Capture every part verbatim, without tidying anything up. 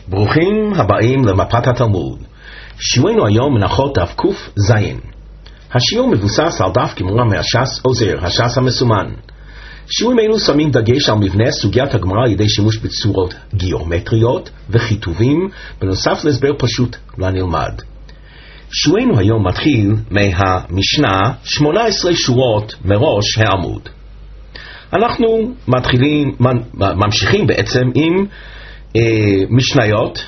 ברוכים הבאים למפת התלמוד. שיעורנו היום מנחות דף ק"ז. השיעור מבוסס על דף גמרא מהש"ס עוזר, הש"ס המסומן. שיעורים אלו שמים דגש על מבנה סוגיית הגמרא על ידי שימוש בצורות גיאומטריות וכיתובים, בנוסף להסבר פשוט לנלמד. שיעורנו היום מתחיל מהמשנה, שמונה עשרה שורות מראש העמוד. אנחנו מתחילים, ממשיכים בעצם עם אה, משניות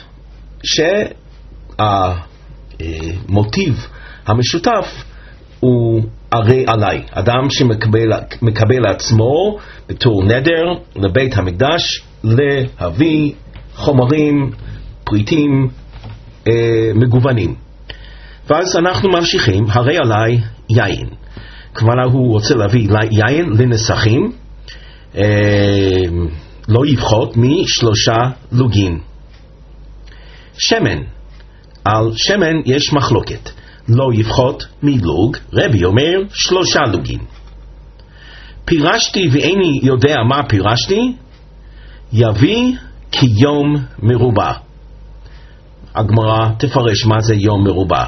שהמוטיב המשותף הוא הרי עליי, אדם שמקבל לעצמו בתור נדר לבית המקדש להביא חומרים, פריטים אה, מגוונים. ואז אנחנו ממשיכים, הרי עליי יין. כמובן הוא רוצה להביא יין לנסחים, אה, לא יפחות משלושה לוגין. שמן, על שמן יש מחלוקת, לא יפחות מלוג, רבי אומר שלושה לוגין. פירשתי ואיני יודע מה פירשתי, יביא כיום מרובע. הגמרא תפרש מה זה יום מרובע.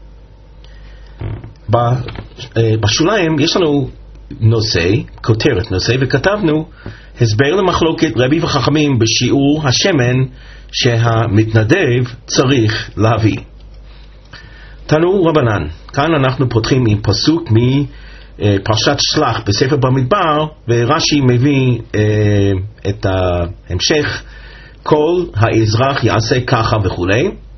בשוליים יש לנו נושא, כותרת נושא, וכתבנו הסבר למחלוקת רבי וחכמים בשיעור השמן שהמתנדב צריך להביא. תנו רבנן, כאן אנחנו פותחים עם פסוק מפרשת שלח בספר במדבר, ורש"י מביא אה, את ההמשך, כל האזרח יעשה ככה וכו'.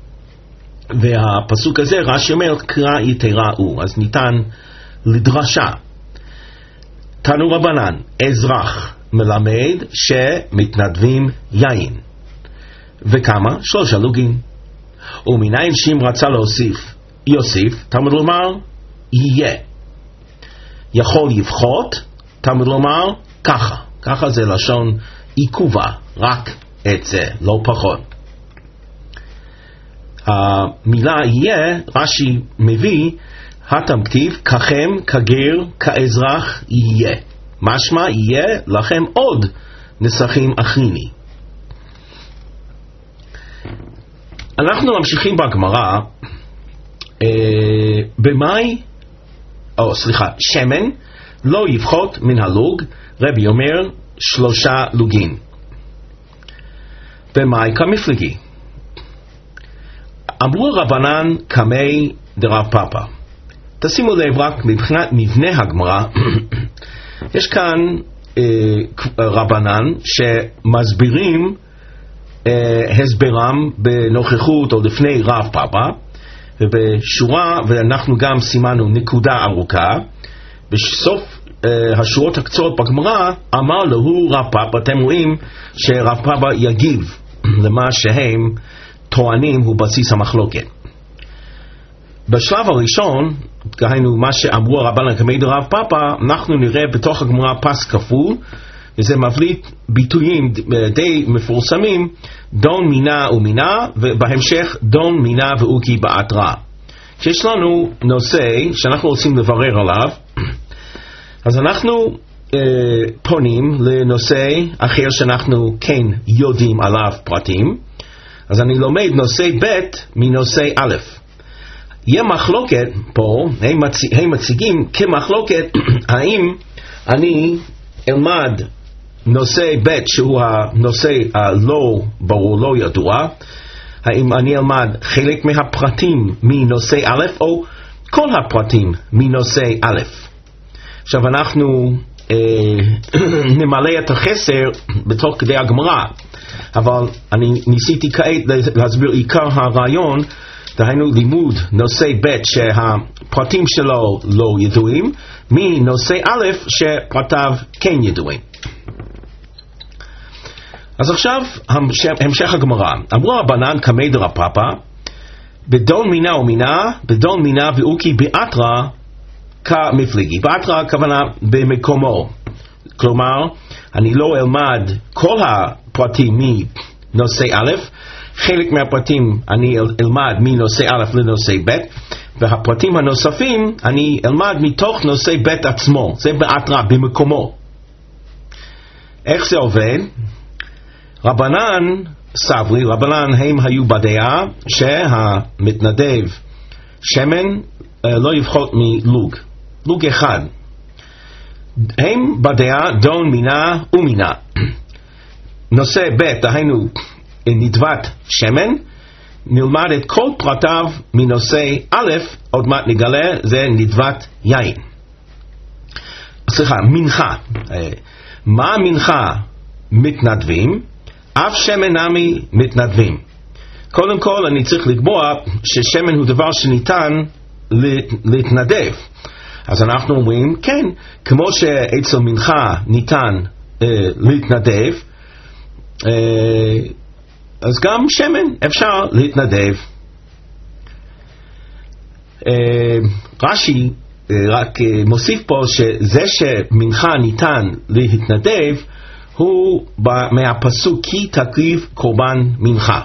והפסוק הזה רש"י אומר קרא יתרה הוא, אז ניתן לדרשה. תנו רבנן, אזרח מלמד שמתנדבים יין. וכמה? שלושה לוגין. ומניין שאם רצה להוסיף יוסיף, תלמוד לומר יהיה. יכול יפחות, תלמוד לומר ככה. ככה זה לשון עיכובה, רק את זה, לא פחות. המילה יהיה, רש"י מביא, התם כתיב, ככם, כגר, כאזרח יהיה. משמע יהיה לכם עוד נסחים אחריני. אנחנו ממשיכים בגמרא, אה, במאי, או סליחה, שמן, לא יפחות מן הלוג, רבי אומר שלושה לוגין. במאי כמפלגי. אמרו רבנן כמי דרב פאפא. תשימו לב רק מבחינת מבנה הגמרא, יש כאן אה, רבנן שמסבירים אה, הסברם בנוכחות או לפני רב פאפא, ובשורה, ואנחנו גם סימנו נקודה ארוכה, בסוף אה, השורות הקצרות בגמרא אמר לו רב פאפא, אתם רואים שרב פאפא יגיב למה שהם טוענים הוא בסיס המחלוקת. בשלב הראשון, כהיינו מה שאמרו הרבנן כמי דרב פאפא, אנחנו נראה בתוך הגמרא פס כפול, וזה מבליט ביטויים די מפורסמים, דון מינה ומינה, ובהמשך דון מינה ואוקי באתרא. שיש לנו נושא שאנחנו רוצים לברר עליו, אז אנחנו אה, פונים לנושא אחר שאנחנו כן יודעים עליו פרטים, אז אני לומד נושא ב' מנושא א'. יהיה מחלוקת פה, הם, מציג, הם מציגים כמחלוקת, האם אני אלמד נושא ב' שהוא הנושא הלא ברור, לא ידוע, האם אני אלמד חלק מהפרטים מנושא א' או כל הפרטים מנושא א'. עכשיו אנחנו אה, נמלא את החסר בתוך כדי הגמרא, אבל אני ניסיתי כעת להסביר עיקר הרעיון, דהיינו לימוד נושא ב' שהפרטים שלו לא ידועים, מנושא א' שפרטיו כן ידועים. אז עכשיו המשך הגמרא. אמרו רבנן כמי דרב פאפא, בדון מינה ומינה, בדון מינה ואוקי באתרא כמפלגי. באתרא הכוונה במקומו. כלומר, אני לא אלמד כל הפרטים מנושא א', חלק מהפרטים אני אלמד מנושא א' לנושא ב', והפרטים הנוספים אני אלמד מתוך נושא ב' עצמו. זה באתרא, במקומו. איך זה עובד? רבנן סברי, רבנן הם היו בדעה שהמתנדב שמן לא יפחות מלוג, לוג אחד. הם בדעה דון מינה ומינה. נושא ב', דהיינו נדבת שמן, נלמד את כל פרטיו מנושא א', עוד מעט נגלה, זה נדבת יין. סליחה, מנחה. מה מנחה מתנדבים? אף שמן נמי מתנדבים. קודם כל אני צריך לקבוע ששמן הוא דבר שניתן להתנדב. אז אנחנו אומרים, כן, כמו שאצל מנחה ניתן אה, להתנדב, אה, אז גם שמן אפשר להתנדב. אה, רש"י אה, רק אה, מוסיף פה שזה שמנחה ניתן להתנדב, הוא מהפסוק כי תקריב קורבן מנחה.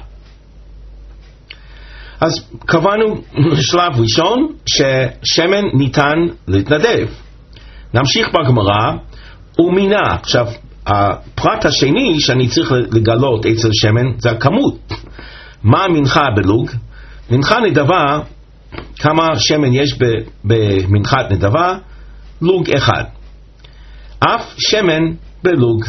אז קבענו שלב ראשון ששמן ניתן להתנדב. נמשיך בגמרא ומינה. עכשיו הפרט השני שאני צריך לגלות אצל שמן זה הכמות. מה מנחה בלוג? מנחה נדבה, כמה שמן יש במנחת נדבה? לוג אחד. אף שמן בלוג.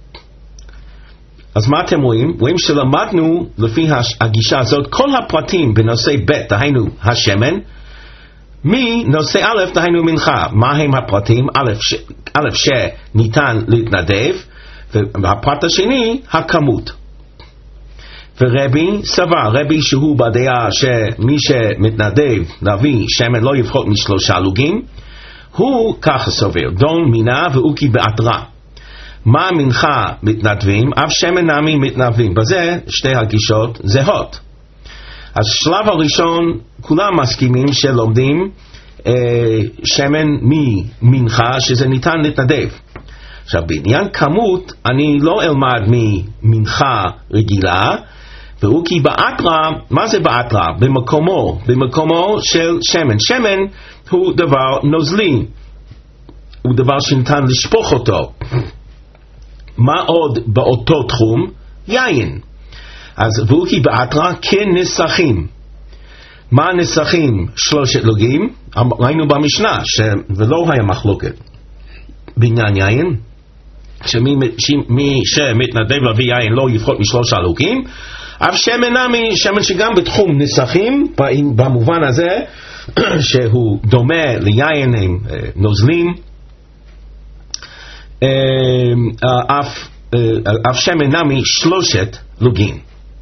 אז מה אתם רואים? רואים שלמדנו לפי הגישה הזאת כל הפרטים בנושא ב', דהיינו השמן, מנושא א', דהיינו מנחה. מה הם הפרטים? א', ש... א' שניתן להתנדב, והפרט השני, הכמות. ורבי סבר, רבי שהוא בדעה שמי שמתנדב להביא שמן לא יפחות משלושה לוגים, הוא ככה סובר, דון מינה ואוקי בעטרה. מה מנחה מתנדבים? אף שמן נמי מתנדבים. בזה שתי הגישות זהות. אז שלב הראשון כולם מסכימים שלומדים אה, שמן ממנחה שזה ניתן להתנדב. עכשיו בעניין כמות אני לא אלמד ממנחה רגילה, והוא כי בעטרה, מה זה בעטרה? במקומו, במקומו של שמן. שמן הוא דבר נוזלי, הוא דבר שניתן לשפוך אותו. מה עוד באותו תחום? יין. אז והוא כי בעטרה כנסחים. מה הנסחים? שלושת לוגים. ראינו במשנה ולא היה מחלוקת בעניין יין, שמי שמתנדב להביא יין לא יפחות משלושה לוגים. אף שמן נמי, שמן שגם בתחום נסחים, במובן הזה שהוא דומה ליין עם נוזלים, אף, אף שמן נמי שלושת לוגים.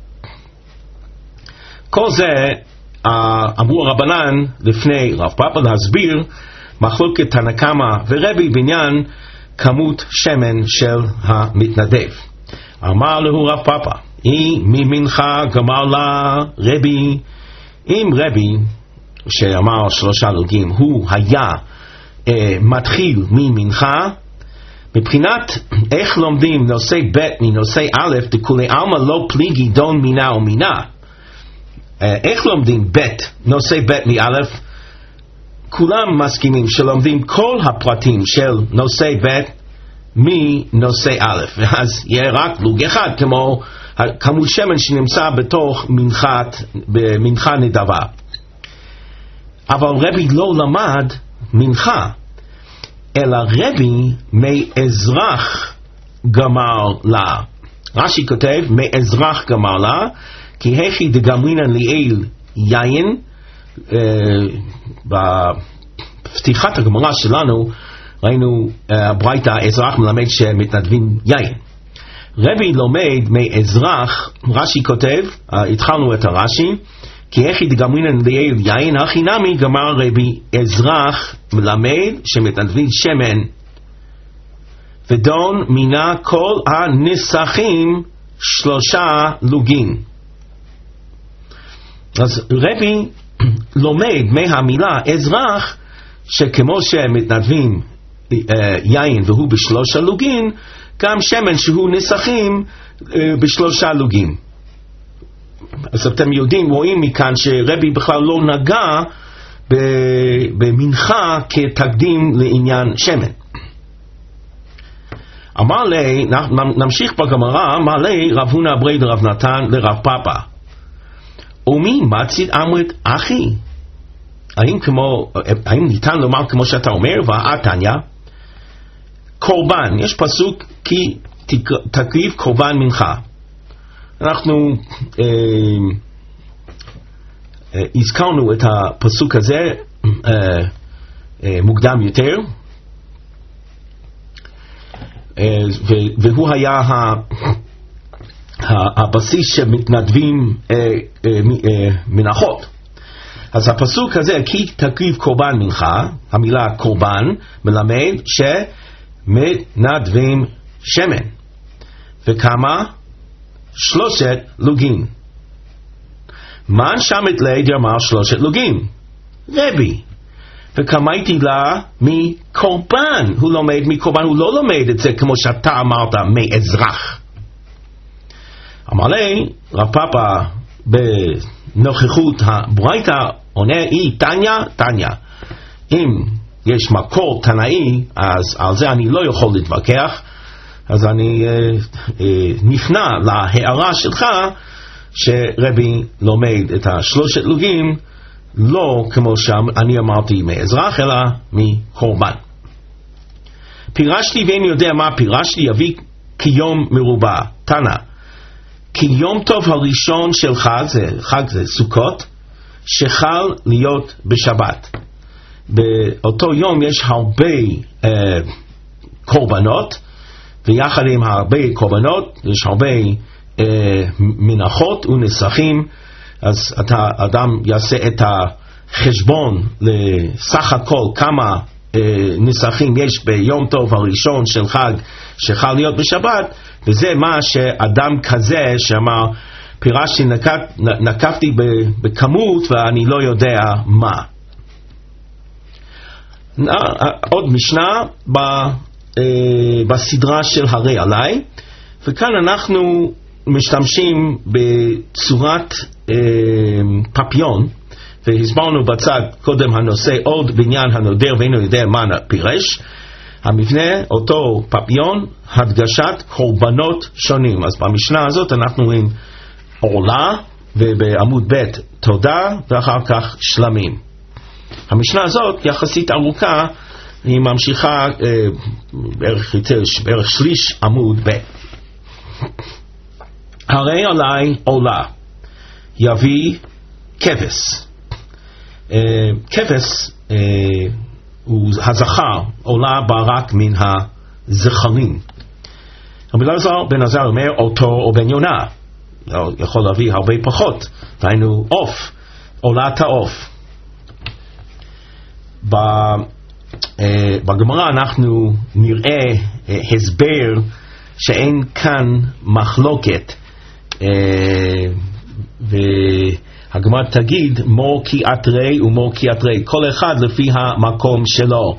כל זה אמרו הרבנן לפני רב פאפא להסביר מחלוקת תנא קמא ורבי בעניין כמות שמן של המתנדב. אמר לו רב פאפא, אם ממנחה גמר לה רבי, אם רבי שאמר שלושה לוגים הוא היה אה, מתחיל ממנחה, מבחינת איך לומדים נושא ב' מנושא א', דכולי עלמא לא פליגי דון מינה ומינה. איך לומדים ב' נושא ב' מא'? כולם מסכימים שלומדים כל הפרטים של נושא ב' מנושא א', ואז יהיה רק לוג אחד, כמו כמות שמן שנמצא בתוך מנחת, במנחה נדבה. אבל רבי לא למד מנחה, אלא רבי מאזרח גמר לה. רש"י כותב מאזרח גמר לה, כי הכי דגמרינן ליאל יין. אה, בפתיחת הגמרא שלנו ראינו אה, ברייתא אזרח מלמד שמתנדבים יין. רבי לומד מאזרח, רש"י כותב, אה, התחלנו את הרש"י, כי הכי דגמרינן ליאל יין, הכי נמי גמר רבי אזרח מלמד שמתנדבים שמן ודון מינה כל הנסחים שלושה לוגים. אז רבי לומד מהמילה אזרח שכמו שמתנדבים אה, יין והוא בשלושה לוגים, גם שמן שהוא נסחים אה, בשלושה לוגים. אז אתם יודעים, רואים מכאן שרבי בכלל לא נגע במנחה כתקדים לעניין שמן. אמר לי, נמשיך בגמרא, אמר לי רב הונא אברי דרב נתן לרב פאפא, ומי מצית אמרת אחי? האם, כמו, האם ניתן לומר כמו שאתה אומר, והתניא, קורבן, יש פסוק כי תקריב קורבן מנחה. אנחנו אה, אה, הזכרנו את הפסוק הזה אה, אה, מוקדם יותר, אה, והוא היה ה, ה, הבסיס שמתנדבים אה, אה, אה, מנחות. אז הפסוק הזה, כי תקריב קורבן מנחה, המילה קורבן מלמד שמתנדבים שמן. וכמה? שלושת לוגים. מן שמת לי דרמר שלושת לוגים? רבי. וכמה הייתי לה מקורבן. הוא לומד מקורבן, הוא לא לומד את זה כמו שאתה אמרת, מאזרח. אמר לי, רב פאפא בנוכחות הברייתא עונה, אי תניא, תניא. אם יש מקור תנאי, אז על זה אני לא יכול להתווכח, אז אני אה, אה, נכנע להערה שלך שרבי לומד את השלושת לוגים לא כמו שאני אמרתי מאזרח, אלא מקורבן. פירשתי ואין יודע מה פירשתי, יביא כיום מרובע. תנא, כי יום טוב הראשון של חג, זה, חג זה סוכות, שחל להיות בשבת. באותו יום יש הרבה אה, קורבנות, ויחד עם הרבה קורבנות יש הרבה אה, מנחות ונסחים, אז אתה, אדם יעשה את החשבון לסך הכל כמה אה, נסחים יש ביום טוב הראשון של חג שחל להיות בשבת, וזה מה שאדם כזה שאמר, פירשתי, נקט, נקפתי בכמות ואני לא יודע מה. עוד משנה ב, אה, בסדרה של הרי עליי, וכאן אנחנו משתמשים בצורת אה, פפיון, והסברנו בצד קודם הנושא עוד בעניין הנודר ואינו יודע מה פירש. המבנה אותו פפיון, הדגשת קורבנות שונים. אז במשנה הזאת אנחנו רואים עורלה, ובעמוד ב' תודה, ואחר כך שלמים. המשנה הזאת יחסית ארוכה, היא ממשיכה אה, בערך, בערך שליש עמוד ב'. הרי עלי עולה, יביא כבש. אה, כבש אה, הוא הזכר, עולה ברק מן הזכרים. רבי אלעזר בן עזר אומר אותו או בן יונה, יכול להביא הרבה פחות, והיינו עוף, עולת העוף. בגמרא אנחנו נראה הסבר שאין כאן מחלוקת, והגמרא תגיד מור כי אתרי ומור כי אתרי, כל אחד לפי המקום שלו.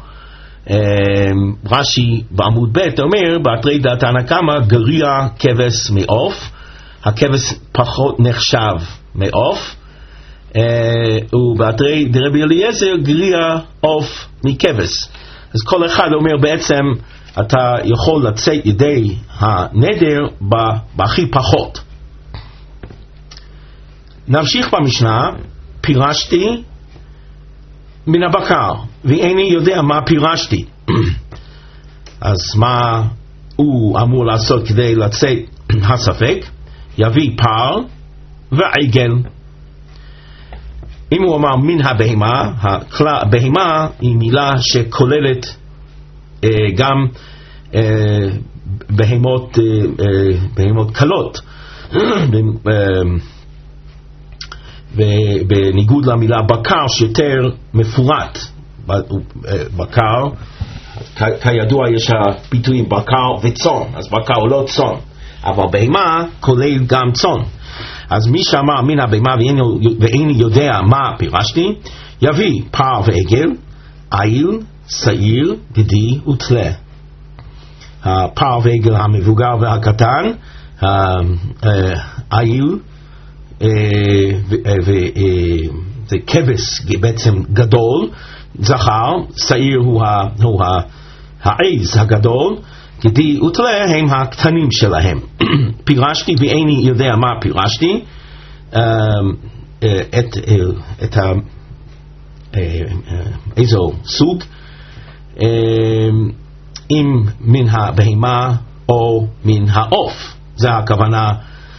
רש"י בעמוד ב' אומר באתרי דתנא קמא גריע כבש מעוף, הכבש פחות נחשב מעוף, ובאתרי דרבי אליעזר גריע עוף מכבש. אז כל אחד אומר בעצם אתה יכול לצאת ידי הנדר בהכי פחות. נמשיך במשנה, פירשתי מן הבקר ואיני יודע מה פירשתי. אז מה הוא אמור לעשות כדי לצאת הספק? יביא פר ועגל. אם הוא אמר מן הבהמה, הבהמה היא מילה שכוללת אה, גם אה, בהמות, אה, אה, בהמות קלות, ובניגוד למילה בקר שיותר מפורט. בקר, כידוע יש הביטויים בקר וצאן, אז בקר הוא לא צאן, אבל בהמה כולל גם צאן. אז מי שאמר מן הבהמה ואיני יודע מה פירשתי, יביא פר ועגל, עיל, שעיר, גדי ותלה. הפר ועגל המבוגר והקטן, העיל זה כבש בעצם גדול, זכר, שעיר הוא העז הגדול, גדי ותלה הם הקטנים שלהם. פירשתי ואיני יודע מה פירשתי, את, את ה, איזו סוג, אם מן הבהמה או מן העוף. זה הכוונה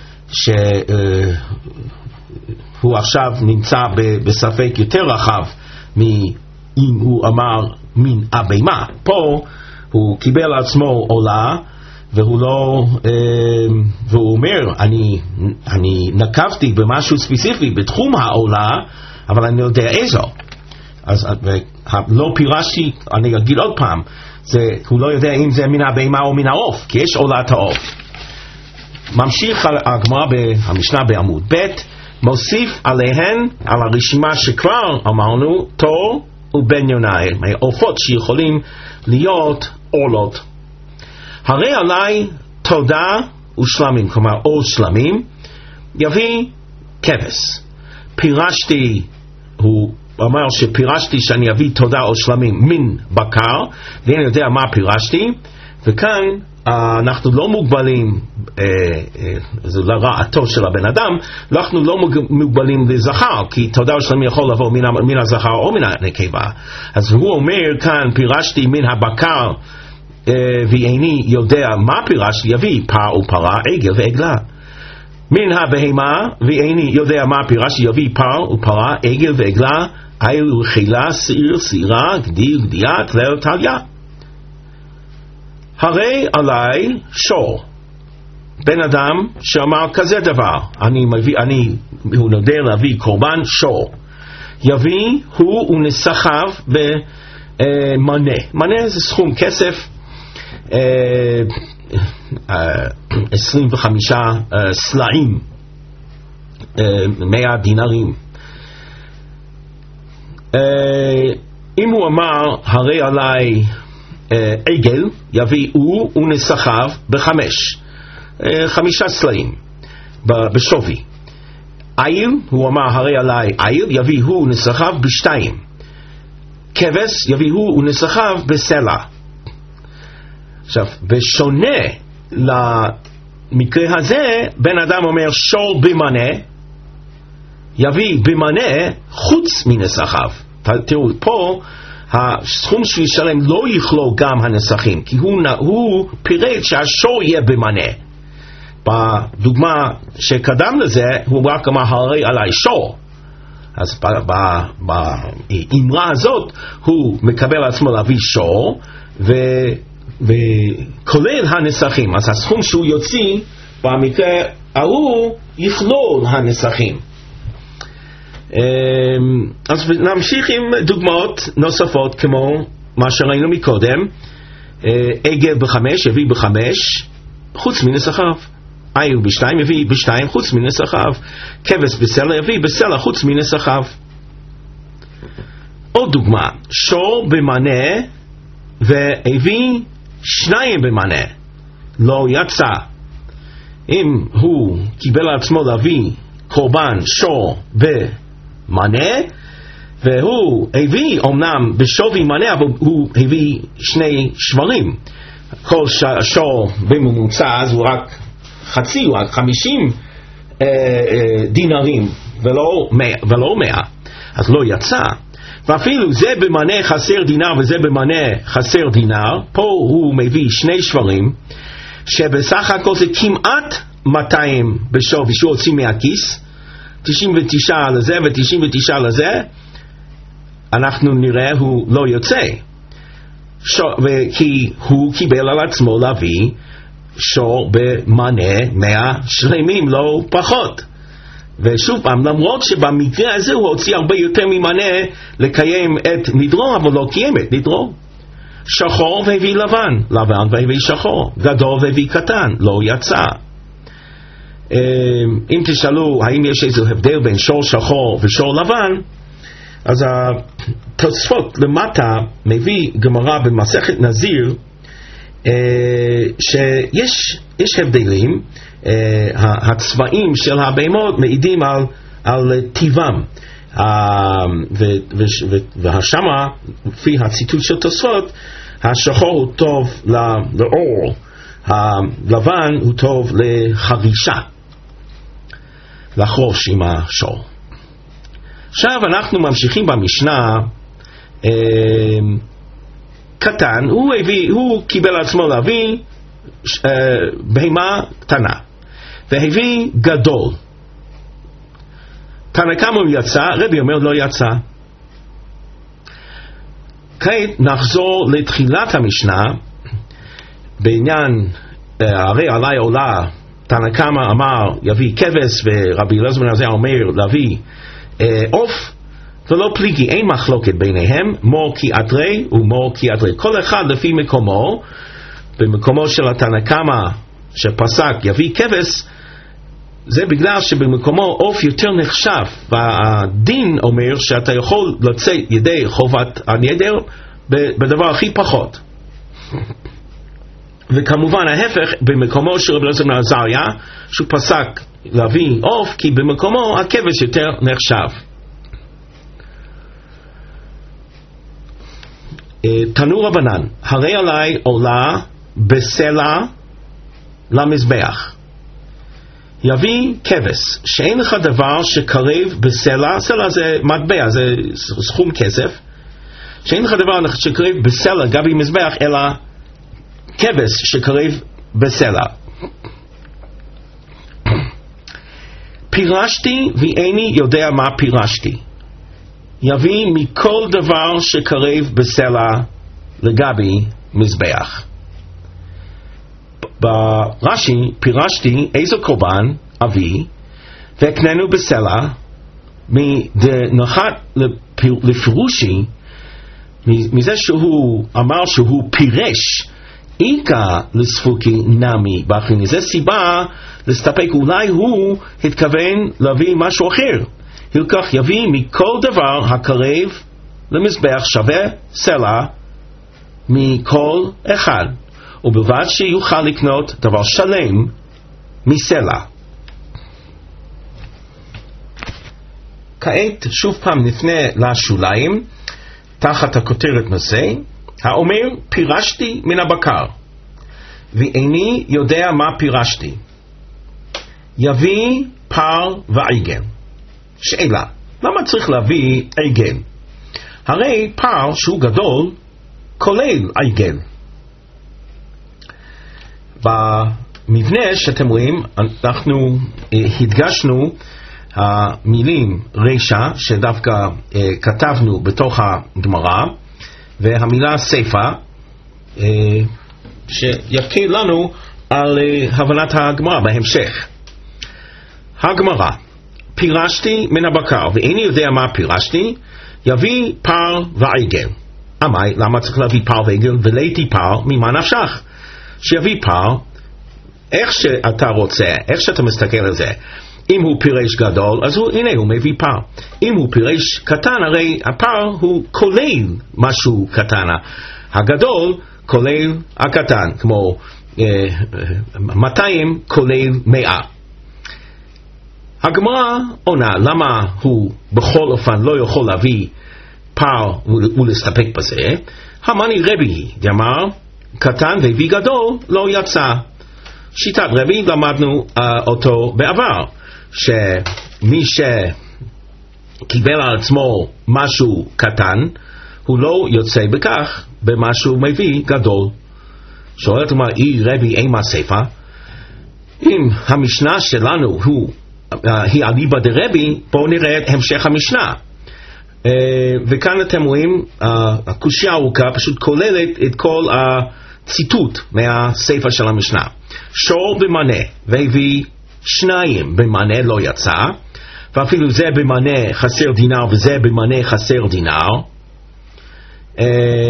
שהוא עכשיו נמצא בספק יותר רחב מאם הוא אמר מן הבהמה. פה הוא קיבל על עצמו עולה, והוא לא, והוא אומר, אני, אני נקבתי במשהו ספציפי בתחום העולה, אבל אני לא יודע איזו. אז לא פירשתי, אני אגיד עוד פעם, זה, הוא לא יודע אם זה מן הבהמה או מן העוף, כי יש עולת העוף. ממשיך הגמרא במשנה בעמוד ב', מוסיף עליהן, על הרשימה שכבר אמרנו, תור ובן יונאי, עופות שיכולים להיות עולות. הרי עליי תודה ושלמים, כלומר או שלמים, יביא כבש. פירשתי, הוא אומר שפירשתי שאני אביא תודה או שלמים מן בקר, ואני יודע מה פירשתי, וכאן אנחנו לא מוגבלים, זה לרעתו של הבן אדם, אנחנו לא מוגבלים לזכר, כי תודה או שלמים יכול לבוא מן, מן הזכר או מן הנקבה. אז הוא אומר כאן, פירשתי מן הבקר, ואיני יודע מה פירשתי, יביא פר ופרה, עגל ועגלה. מן הבהמה, ואיני יודע מה פירשתי, יביא פר ופרה, עגל ועגלה, עיל וחילה, שעיר, שעירה, גדי וגדיה, כלל טליה. הרי עליי שור, בן אדם שאמר כזה דבר, אני מביא, אני, הוא נודר להביא קורבן שור, יביא הוא ונסחיו במנה. מנה זה סכום כסף, עשרים וחמישה סלעים, מאה דינרים. אם הוא אמר הרי עליי עגל, יביא הוא ונסחיו בחמש, חמישה סלעים בשווי. עיל, הוא אמר הרי עליי עיל, יביא הוא ונסחיו בשתיים. כבש, יביא הוא ונסחיו בסלע. עכשיו, בשונה למקרה הזה, בן אדם אומר שור במנה, יביא במנה חוץ מנסחיו. תראו, פה הסכום שהוא ישלם לא יכלול גם הנסחים, כי הוא, הוא פירט שהשור יהיה במנה. בדוגמה שקדם לזה, הוא רק אמר הרי עליי שור. אז באמרה הזאת הוא מקבל על עצמו להביא שור, ו... וכולל הנסחים. אז הסכום שהוא יוציא במקרה ההוא יכלול הנסחים. אז נמשיך עם דוגמאות נוספות כמו מה שראינו מקודם. עגל בחמש יביא בחמש חוץ מנסחיו, עיל בשתיים יביא בשתיים חוץ מנסחיו, כבש בסלע יביא בסלע חוץ מנסחיו. עוד דוגמה, שור במנה והביא שניים במנה, לא יצא. אם הוא קיבל על עצמו להביא קורבן שור במנה, והוא הביא אומנם בשווי מנה, אבל הוא הביא שני שברים, כל שור בממוצע אז הוא רק חצי, הוא רק חמישים אה, אה, דינרים ולא מאה, ולא מאה, אז לא יצא. ואפילו זה במנה חסר דינר וזה במנה חסר דינר, פה הוא מביא שני שברים שבסך הכל זה כמעט מאתיים בשווי שהוא הוציא מהכיס, תשעים ותשע לזה ו-תשעים ותשע לזה, אנחנו נראה הוא לא יוצא, כי הוא קיבל על עצמו להביא שור במנה מאה שלמים, לא פחות. ושוב פעם, למרות שבמקרה הזה הוא הוציא הרבה יותר ממנה לקיים את נדרו, אבל לא קיים את נדרו. שחור והביא לבן, לבן והביא שחור, גדול והביא קטן, לא יצא. אם תשאלו האם יש איזה הבדל בין שור שחור ושור לבן, אז התוספות למטה מביא גמרא במסכת נזיר שיש יש הבדלים. הצבעים של הבהמות מעידים על, על טיבם, והשמה לפי הציטוט של תוספות השחור הוא טוב לאור, הלבן הוא טוב לחרישה, לחרוש עם השור. עכשיו אנחנו ממשיכים במשנה. אה, קטן, הוא, הביא, הוא קיבל על עצמו להביא אה, בהמה קטנה, והביא גדול. תנא קמא הוא יצא, רבי אומר לא יצא. כעת נחזור לתחילת המשנה בעניין אה, הרי עלי עולה. תנא קמא אמר יביא כבש, ורבי אלעזר בן עזריה אומר להביא אה, עוף, ולא פליגי, אין מחלוקת ביניהם, מור כי אדרי ומור כי אדרי, כל אחד לפי מקומו. במקומו של התנא קמא שפסק יביא כבש, זה בגלל שבמקומו עוף יותר נחשב, והדין אומר שאתה יכול לצאת ידי חובת הנדר בדבר הכי פחות. וכמובן ההפך במקומו של רבי אלעזר בן עזריה, שהוא פסק להביא עוף, כי במקומו הכבש יותר נחשב. תנו רבנן, הרי עלי עולה בסלע למזבח. יביא כבש, שאין לך דבר שקרב בסלע, סלע זה מטבע, זה סכום כסף, שאין לך דבר שקרב בסלע גבי מזבח, אלא כבש שקרב בסלע. פירשתי ואיני יודע מה פירשתי. יביא מכל דבר שקרב בסלע לגבי מזבח. ברש"י פירשתי איזו קורבן אביא והקננו בסלע, מנחת לפירושי מזה שהוא אמר שהוא פירש איקה לספוקי נמי באחריני. זה סיבה להסתפק, אולי הוא התכוון להביא משהו אחר. הלקח יביא מכל דבר הקרב למזבח שווה סלע מכל אחד, ובלבד שיוכל לקנות דבר שלם מסלע. כעת שוב פעם נפנה לשוליים תחת הכותרת נושא האומר פירשתי מן הבקר ואיני יודע מה פירשתי. יביא פר ועגל. שאלה, למה צריך להביא עגל? הרי פר שהוא גדול כולל עגל. במבנה שאתם רואים אנחנו אה, הדגשנו המילים רשע שדווקא אה, כתבנו בתוך הגמרא, והמילה סיפה אה, שיקל לנו על אה, הבנת הגמרא בהמשך. הגמרא פירשתי מן הבקר ואיני יודע מה פירשתי, יביא פר ועגל. אמי, למה צריך להביא פר ועגל? וליתי פר, ממה נפשך? שיביא פר איך שאתה רוצה, איך שאתה מסתכל על זה. אם הוא פירש גדול, אז הוא, הנה הוא מביא פר. אם הוא פירש קטן, הרי הפר הוא כולל משהו קטן. הגדול כולל הקטן, כמו אה, מאתיים כולל מאה. הגמרא עונה, למה הוא בכל אופן לא יכול להביא פר ולהסתפק בזה? המאני רבי דאמר, קטן והביא גדול לא יצא. שיטת רבי למדנו uh, אותו בעבר, שמי שקיבל על עצמו משהו קטן, הוא לא יוצא בכך במשהו מביא גדול. שואלת מה, אי רבי אימה סיפה? אם המשנה שלנו הוא Uh, היא אליבא דרבי, בואו נראה את המשך המשנה. uh, וכאן אתם רואים uh, הקושיה הארוכה פשוט כוללת את כל הציטוט מהספר של המשנה. שור במנה והביא שניים במנה לא יצא, ואפילו זה במנה חסר דינר וזה במנה חסר דינר. uh,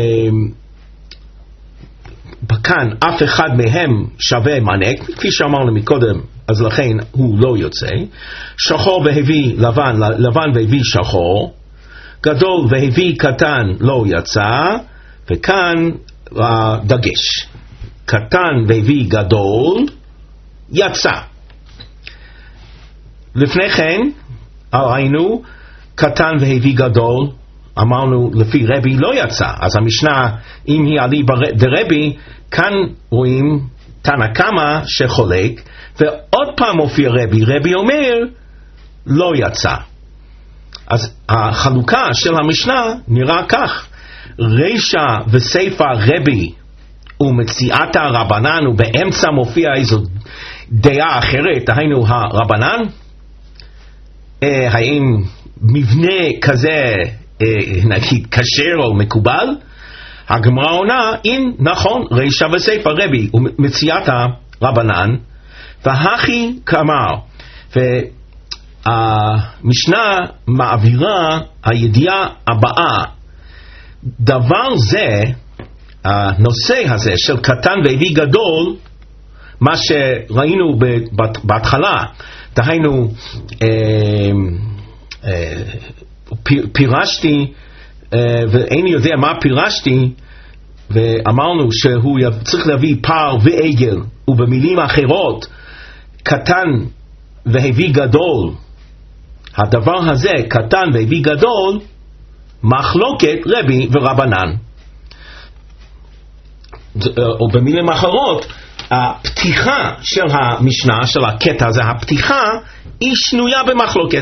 כאן אף אחד מהם שווה מנה, כפי שאמרנו מקודם, אז לכן הוא לא יוצא. שחור והביא לבן, לבן והביא שחור. גדול והביא קטן לא יצא. וכאן דגש, קטן והביא גדול יצא. לפני כן ראינו קטן והביא גדול אמרנו לפי רבי לא יצא, אז המשנה אם היא עלי דרבי, כאן רואים תנא קמא שחולק, ועוד פעם מופיע רבי, רבי אומר לא יצא. אז החלוקה של המשנה נראה כך, רישא וסיפא רבי ומציאתא רבנן, ובאמצע מופיע איזו דעה אחרת, דהיינו הרבנן. אה, האם מבנה כזה אה, נגיד כשר או מקובל? הגמרא עונה, אם נכון, רישא וסיפא רבי ומציאתא רבנן, והכי כאמר. והמשנה מעבירה הידיעה הבאה, דבר זה, הנושא הזה של קטן והביא גדול, מה שראינו בהתחלה, דהיינו אה, אה, פירשתי אה, ואיני יודע מה פירשתי, ואמרנו שהוא צריך להביא פר ועגל, ובמילים אחרות קטן והביא גדול, הדבר הזה קטן והביא גדול, מחלוקת רבי ורבנן. או במילים אחרות, הפתיחה של המשנה, של הקטע הזה, הפתיחה היא שנויה במחלוקת.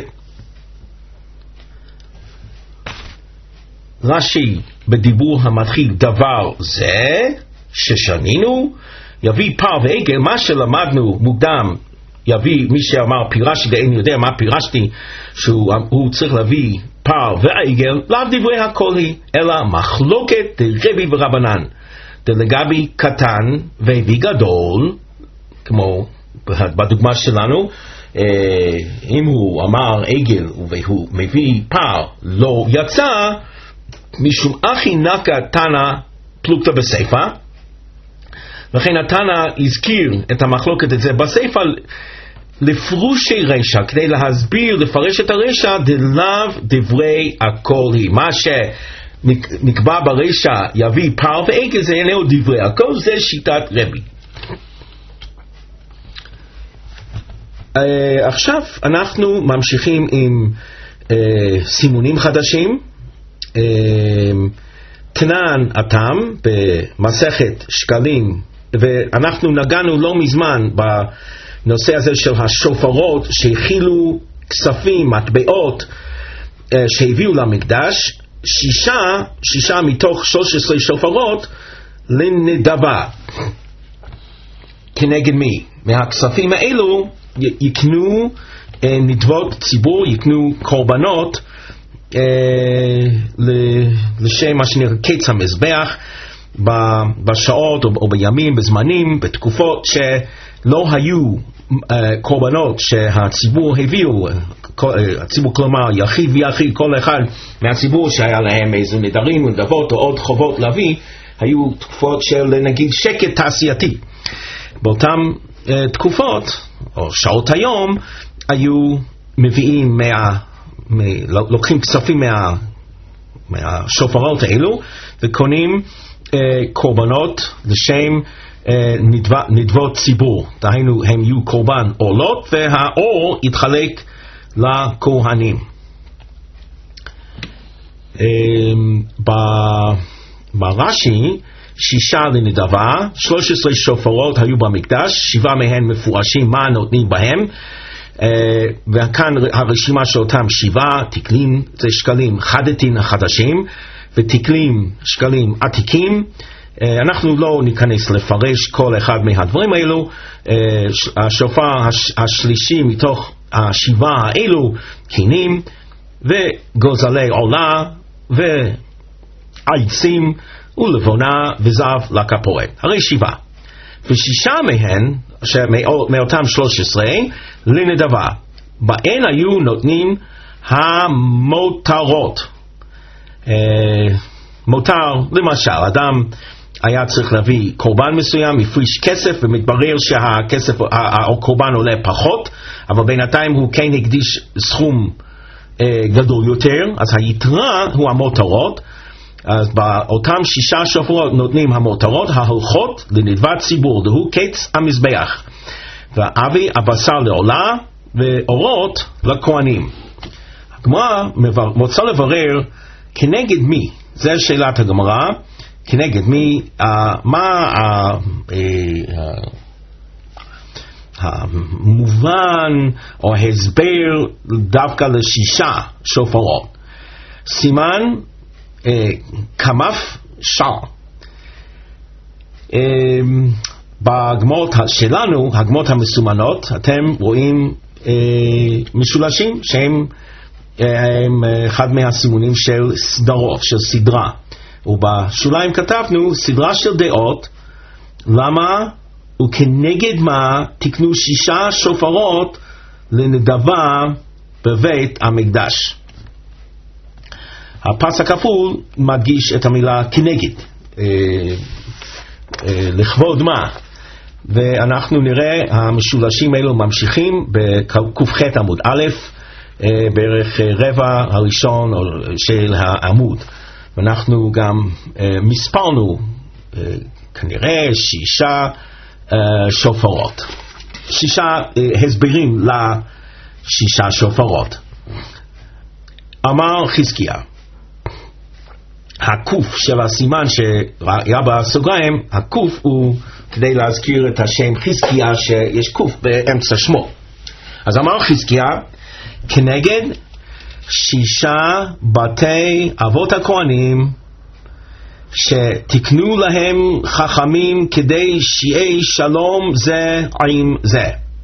רש"י בדיבור המתחיל, דבר זה ששנינו יביא פר ועגל, מה שלמדנו מוקדם יביא, מי שאמר פירשתי ואין יודע מה פירשתי, שהוא צריך להביא פר ועגל, לאו דברי הכל היא, אלא מחלוקת דרבי ורבנן. דלגבי קטן והביא גדול, כמו בדוגמה שלנו, אם הוא אמר עגל והוא מביא פר לא יצא, משום אחי נקה תנא פלוגתא בסיפא, לכן התנא הזכיר את המחלוקת את זה בסיפא לפרושי רשע, כדי להסביר, לפרש את הרשע, דלאו דברי הכל היא, מה שנקבע ברשע יביא פר ועגל, זה איננו דברי הכל, זה שיטת רבי. uh, עכשיו אנחנו ממשיכים עם uh, סימונים חדשים. uh, תנן התם במסכת שקלים, ואנחנו נגענו לא מזמן בנושא הזה של השופרות שהכילו כספים, מטבעות שהביאו למקדש, שישה, שישה מתוך שלוש עשרה שופרות לנדבה. כנגד מי? מהכספים האלו יקנו נדבות ציבור, יקנו קורבנות לשם מה שנראה קץ המזבח, בשעות או בימים, בזמנים, בתקופות שלא היו קורבנות שהציבור הביאו, הציבור כלומר יחיד ויחיד, כל אחד מהציבור שהיה להם איזה נדרים ונדבות או עוד חובות להביא, היו תקופות של נגיד שקט תעשייתי. באותן תקופות או שעות היום היו מביאים מה מ, לוקחים כספים מה, מהשופרות האלו וקונים אה, קורבנות לשם אה, נדב, נדבות ציבור, דהיינו הם יהיו קורבן עולות והאור יתחלק לכהנים. אה, ברש"י שישה לנדבה, שלוש עשרה שופרות היו במקדש, שבעה מהן מפורשים מה נותנים בהם, Uh, וכאן הרשימה של אותם שבעה תקלים, זה שקלים חדתין החדשים ותקלים שקלים עתיקים. uh, אנחנו לא ניכנס לפרש כל אחד מהדברים האלו. uh, השופר הש, השלישי מתוך השבעה האלו קינים וגוזלי עולה ועצים ולבונה וזב לכפורת, הרי שבעה. ושישה מהן מאותם שלוש עשרה לנדבה, בהן היו נותנים המותרות. מותר, למשל, אדם היה צריך להביא קורבן מסוים, הפריש כסף, ומתברר שהכסף, הקורבן עולה פחות, אבל בינתיים הוא כן הקדיש סכום גדול יותר, אז היתרה הוא המותרות. אז באותם שישה שופרות נותנים המותרות ההולכות לנדבת ציבור, דהוא קץ המזבח, ואבי הבשר לעולה ואורות לכהנים. הגמרא רוצה לברר כנגד מי? זו שאלת הגמרא. כנגד מי? Uh, מה uh, uh, uh, המובן או ההסבר דווקא לשישה שופרות? סימן uh, כמף שר. Uh, בגמרות שלנו, הגמרות המסומנות, אתם רואים uh, משולשים שהם הם אחד מהסימונים של סדרות, של סדרה. ובשוליים כתבנו סדרה של דעות, למה וכנגד מה תקנו שישה שופרות לנדבה בבית המקדש. הפס הכפול מדגיש את המילה כנגד, אה, אה, לכבוד מה. ואנחנו נראה המשולשים האלו ממשיכים בק"ח עמוד א', אה, בערך רבע הראשון של העמוד. ואנחנו גם אה, מספרנו אה, כנראה שישה אה, שופרות. שישה אה, הסברים לשישה שופרות. אמר חזקיה, הקוף של הסימן שהיה בסוגריים, הקוף הוא כדי להזכיר את השם חזקיה שיש קוף באמצע שמו. אז אמר חזקיה, כנגד שישה בתי אבות הכהנים שתקנו להם חכמים כדי שיהיה שלום זה עם זה.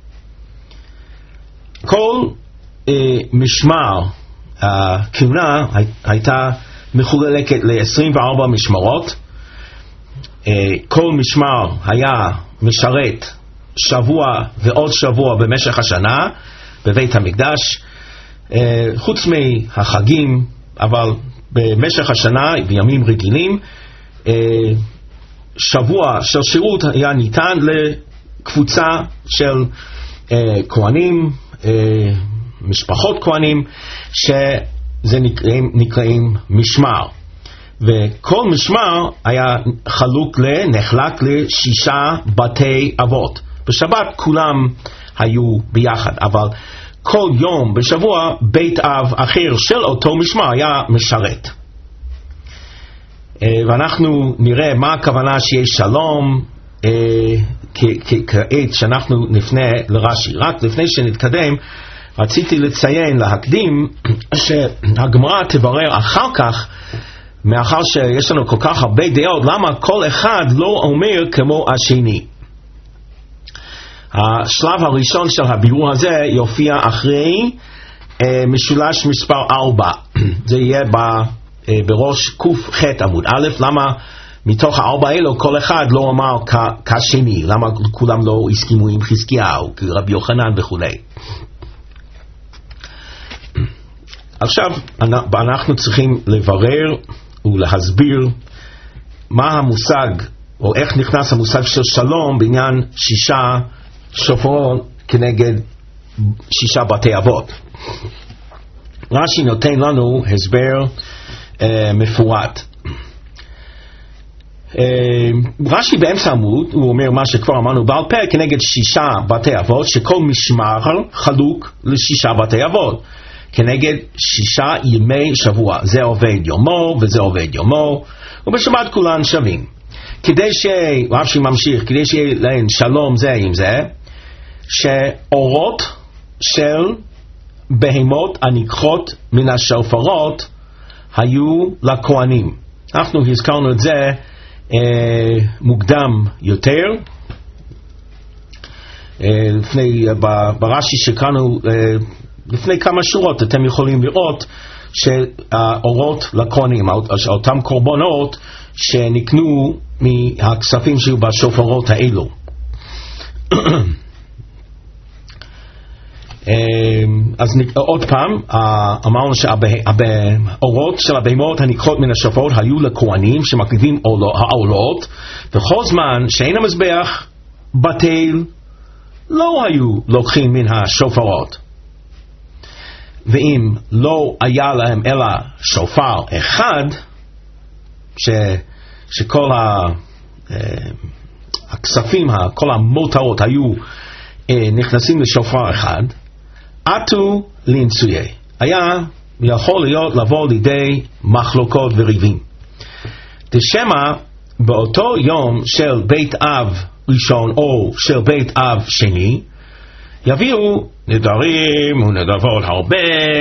כל אה, משמר הכהונה הי, הייתה מחולקת ל-עשרים וארבע משמרות. אה, כל משמר היה משרת שבוע ועוד שבוע במשך השנה בבית המקדש, חוץ מהחגים, אבל במשך השנה, בימים רגילים, שבוע של שירות היה ניתן לקבוצה של כהנים, משפחות כהנים, שזה נקראים, נקראים משמר. וכל משמר היה חלוק לנחלק לשישה בתי אבות. בשבת כולם היו ביחד, אבל כל יום בשבוע בית אב אחר של אותו משמר היה משרת. ואנחנו נראה מה הכוונה שיש שלום כעת שאנחנו נפנה לרש"י. רק לפני שנתקדם רציתי לציין, להקדים, שהגמרא תברר אחר כך, מאחר שיש לנו כל כך הרבה דעות, למה כל אחד לא אומר כמו השני. השלב הראשון של הבירור הזה יופיע אחרי אה, משולש מספר ארבע. זה יהיה ב, אה, בראש ק"ח עמוד א', למה מתוך הארבע האלו כל אחד לא אמר כ- כשני, למה כולם לא הסכימו עם חזקיהו, רבי יוחנן וכו'. עכשיו אנחנו צריכים לברר ולהסביר מה המושג, או איך נכנס המושג של שלום בעניין שישה שופרות כנגד שישה בתי אבות. רש"י נותן לנו הסבר אה, מפורט. אה, רש"י באמצע עמוד הוא אומר מה שכבר אמרנו בעל פה, כנגד שישה בתי אבות, שכל משמר חלוק לשישה בתי אבות, כנגד שישה ימי שבוע, זה עובד יומו וזה עובד יומו, ובשבת כולן שווים. כדי ש... רש"י ממשיך, כדי שיהיה להן שלום זה עם זה, שאורות של בהמות הניקחות מן השופרות היו לכהנים. אנחנו הזכרנו את זה אה, מוקדם יותר, אה, לפני, ברש"י שקראנו אה, לפני כמה שורות, אתם יכולים לראות שהאורות לכהנים, אותם קורבנות שנקנו מהכספים שהיו בשופרות האלו. אז עוד פעם, אמרנו שהאורות של הבהמות הניקחות מן השופרות היו לכהנים שמקריבים העולות, וכל זמן שאין המזבח בטל לא היו לוקחים מן השופרות. ואם לא היה להם אלא שופר אחד, ש, שכל ה, הכספים, כל המותרות היו נכנסים לשופר אחד, עטו לנצויה. היה יכול להיות לבוא לידי מחלוקות וריבים. דשמא באותו יום של בית אב ראשון או של בית אב שני, יביאו נדרים ונדבות הרבה.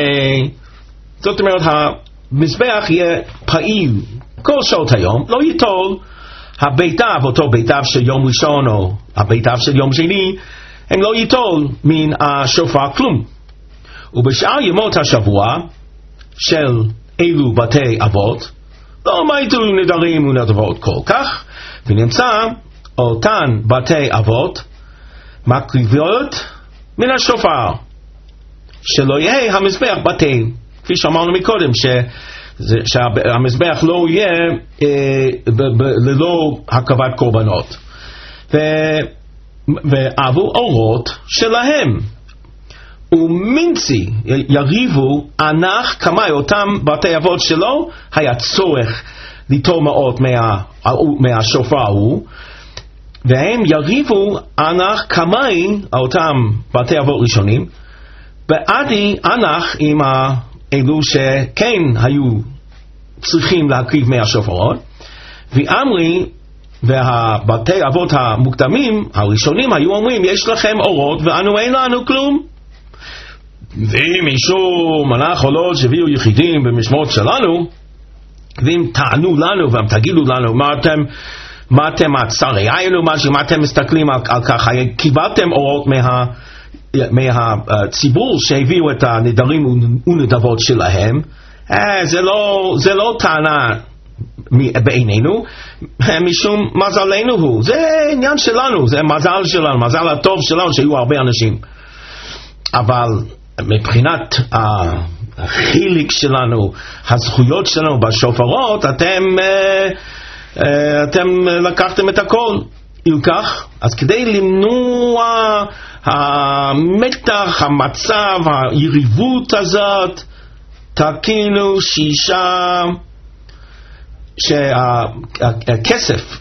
זאת אומרת, המזבח יהיה פעיל כל שעות היום, לא ייטול הבית אב, אותו בית אב של יום ראשון או הבית אב של יום שני, הם לא ייטול מן השופר כלום. ובשאר ימות השבוע של אלו בתי אבות, לא מייתו נדרים ונדבות כל כך, ונמצא אותן בתי אבות מקריבות מן השופר, שלא יהיה המזבח בתי, כפי שאמרנו מקודם, ש, שהמזבח לא יהיה אה, ב, ב, ללא הקרבת קורבנות. ו, ואבו אורות שלהם, ומינצי יריבו ענך כמה אותם בתי אבות שלו היה צורך ליטול מעות מה, מהשופר ההוא, והם יריבו ענך כמאי אותם בתי אבות ראשונים, ועדי ענך עם אלו שכן היו צריכים להקריב מהשופרות, ואמרי, והבתי אבות המוקדמים הראשונים היו אומרים, יש לכם אורות ואנו אין לנו כלום. ואם מישהו מלך עולות שהביאו יחידים במשמעות שלנו, ואם טענו לנו והם תגידו לנו מה אתם מה אתם הצרי היינו, מה אתם מסתכלים על, על כך, קיבלתם אורות מה, מהציבור שהביאו את הנדרים ונדבות שלהם, אה, זה לא, זה לא טענה בעינינו, משום מזלנו הוא, זה עניין שלנו, זה מזל שלנו, מזל הטוב שלנו שהיו הרבה אנשים. אבל מבחינת החיליק שלנו, הזכויות שלנו בשופרות, אתם אתם לקחתם את הכל. כך, אז כדי למנוע המתח, המצב, היריבות הזאת, תקינו שישה שהכסף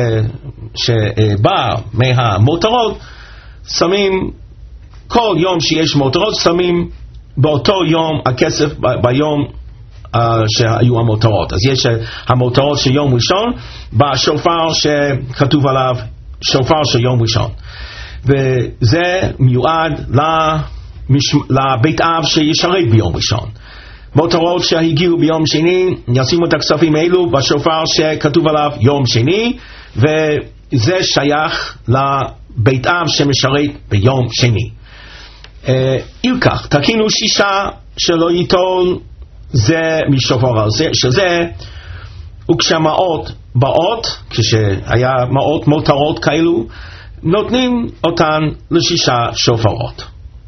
שבא מהמותרות, שמים כל יום שיש מותרות, שמים באותו יום הכסף ביום uh, שהיו המותרות. אז יש המותרות של יום ראשון בשופר שכתוב עליו שופר של יום ראשון, וזה מיועד למש... לבית אב שישרת ביום ראשון. מותרות שהגיעו ביום שני, ישימו את הכספים האלו בשופר שכתוב עליו יום שני, וזה שייך לבית אב שמשרת ביום שני. אילקח, תקינו שישה שלא ייטול זה משופר הזה, שזה, וכשהמעות באות, כשהיה מעות מותרות כאלו, נותנים אותן לשישה שופרות.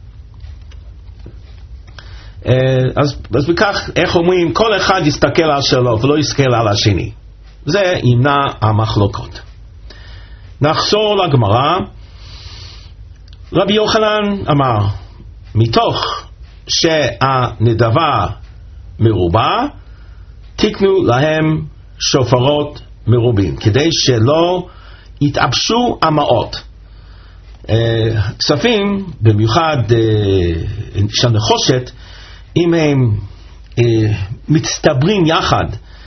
אז, אז בכך, איך אומרים, כל אחד יסתכל על שלו ולא יסתכל על השני. זה ימנע המחלוקות. נחזור לגמרא. רבי יוחנן אמר, מתוך שהנדבה מרובה, תקנו להם שופרות מרובים, כדי שלא יתאבשו המעות. כספים, במיוחד של נחושת, אם הם מצטברים יחד,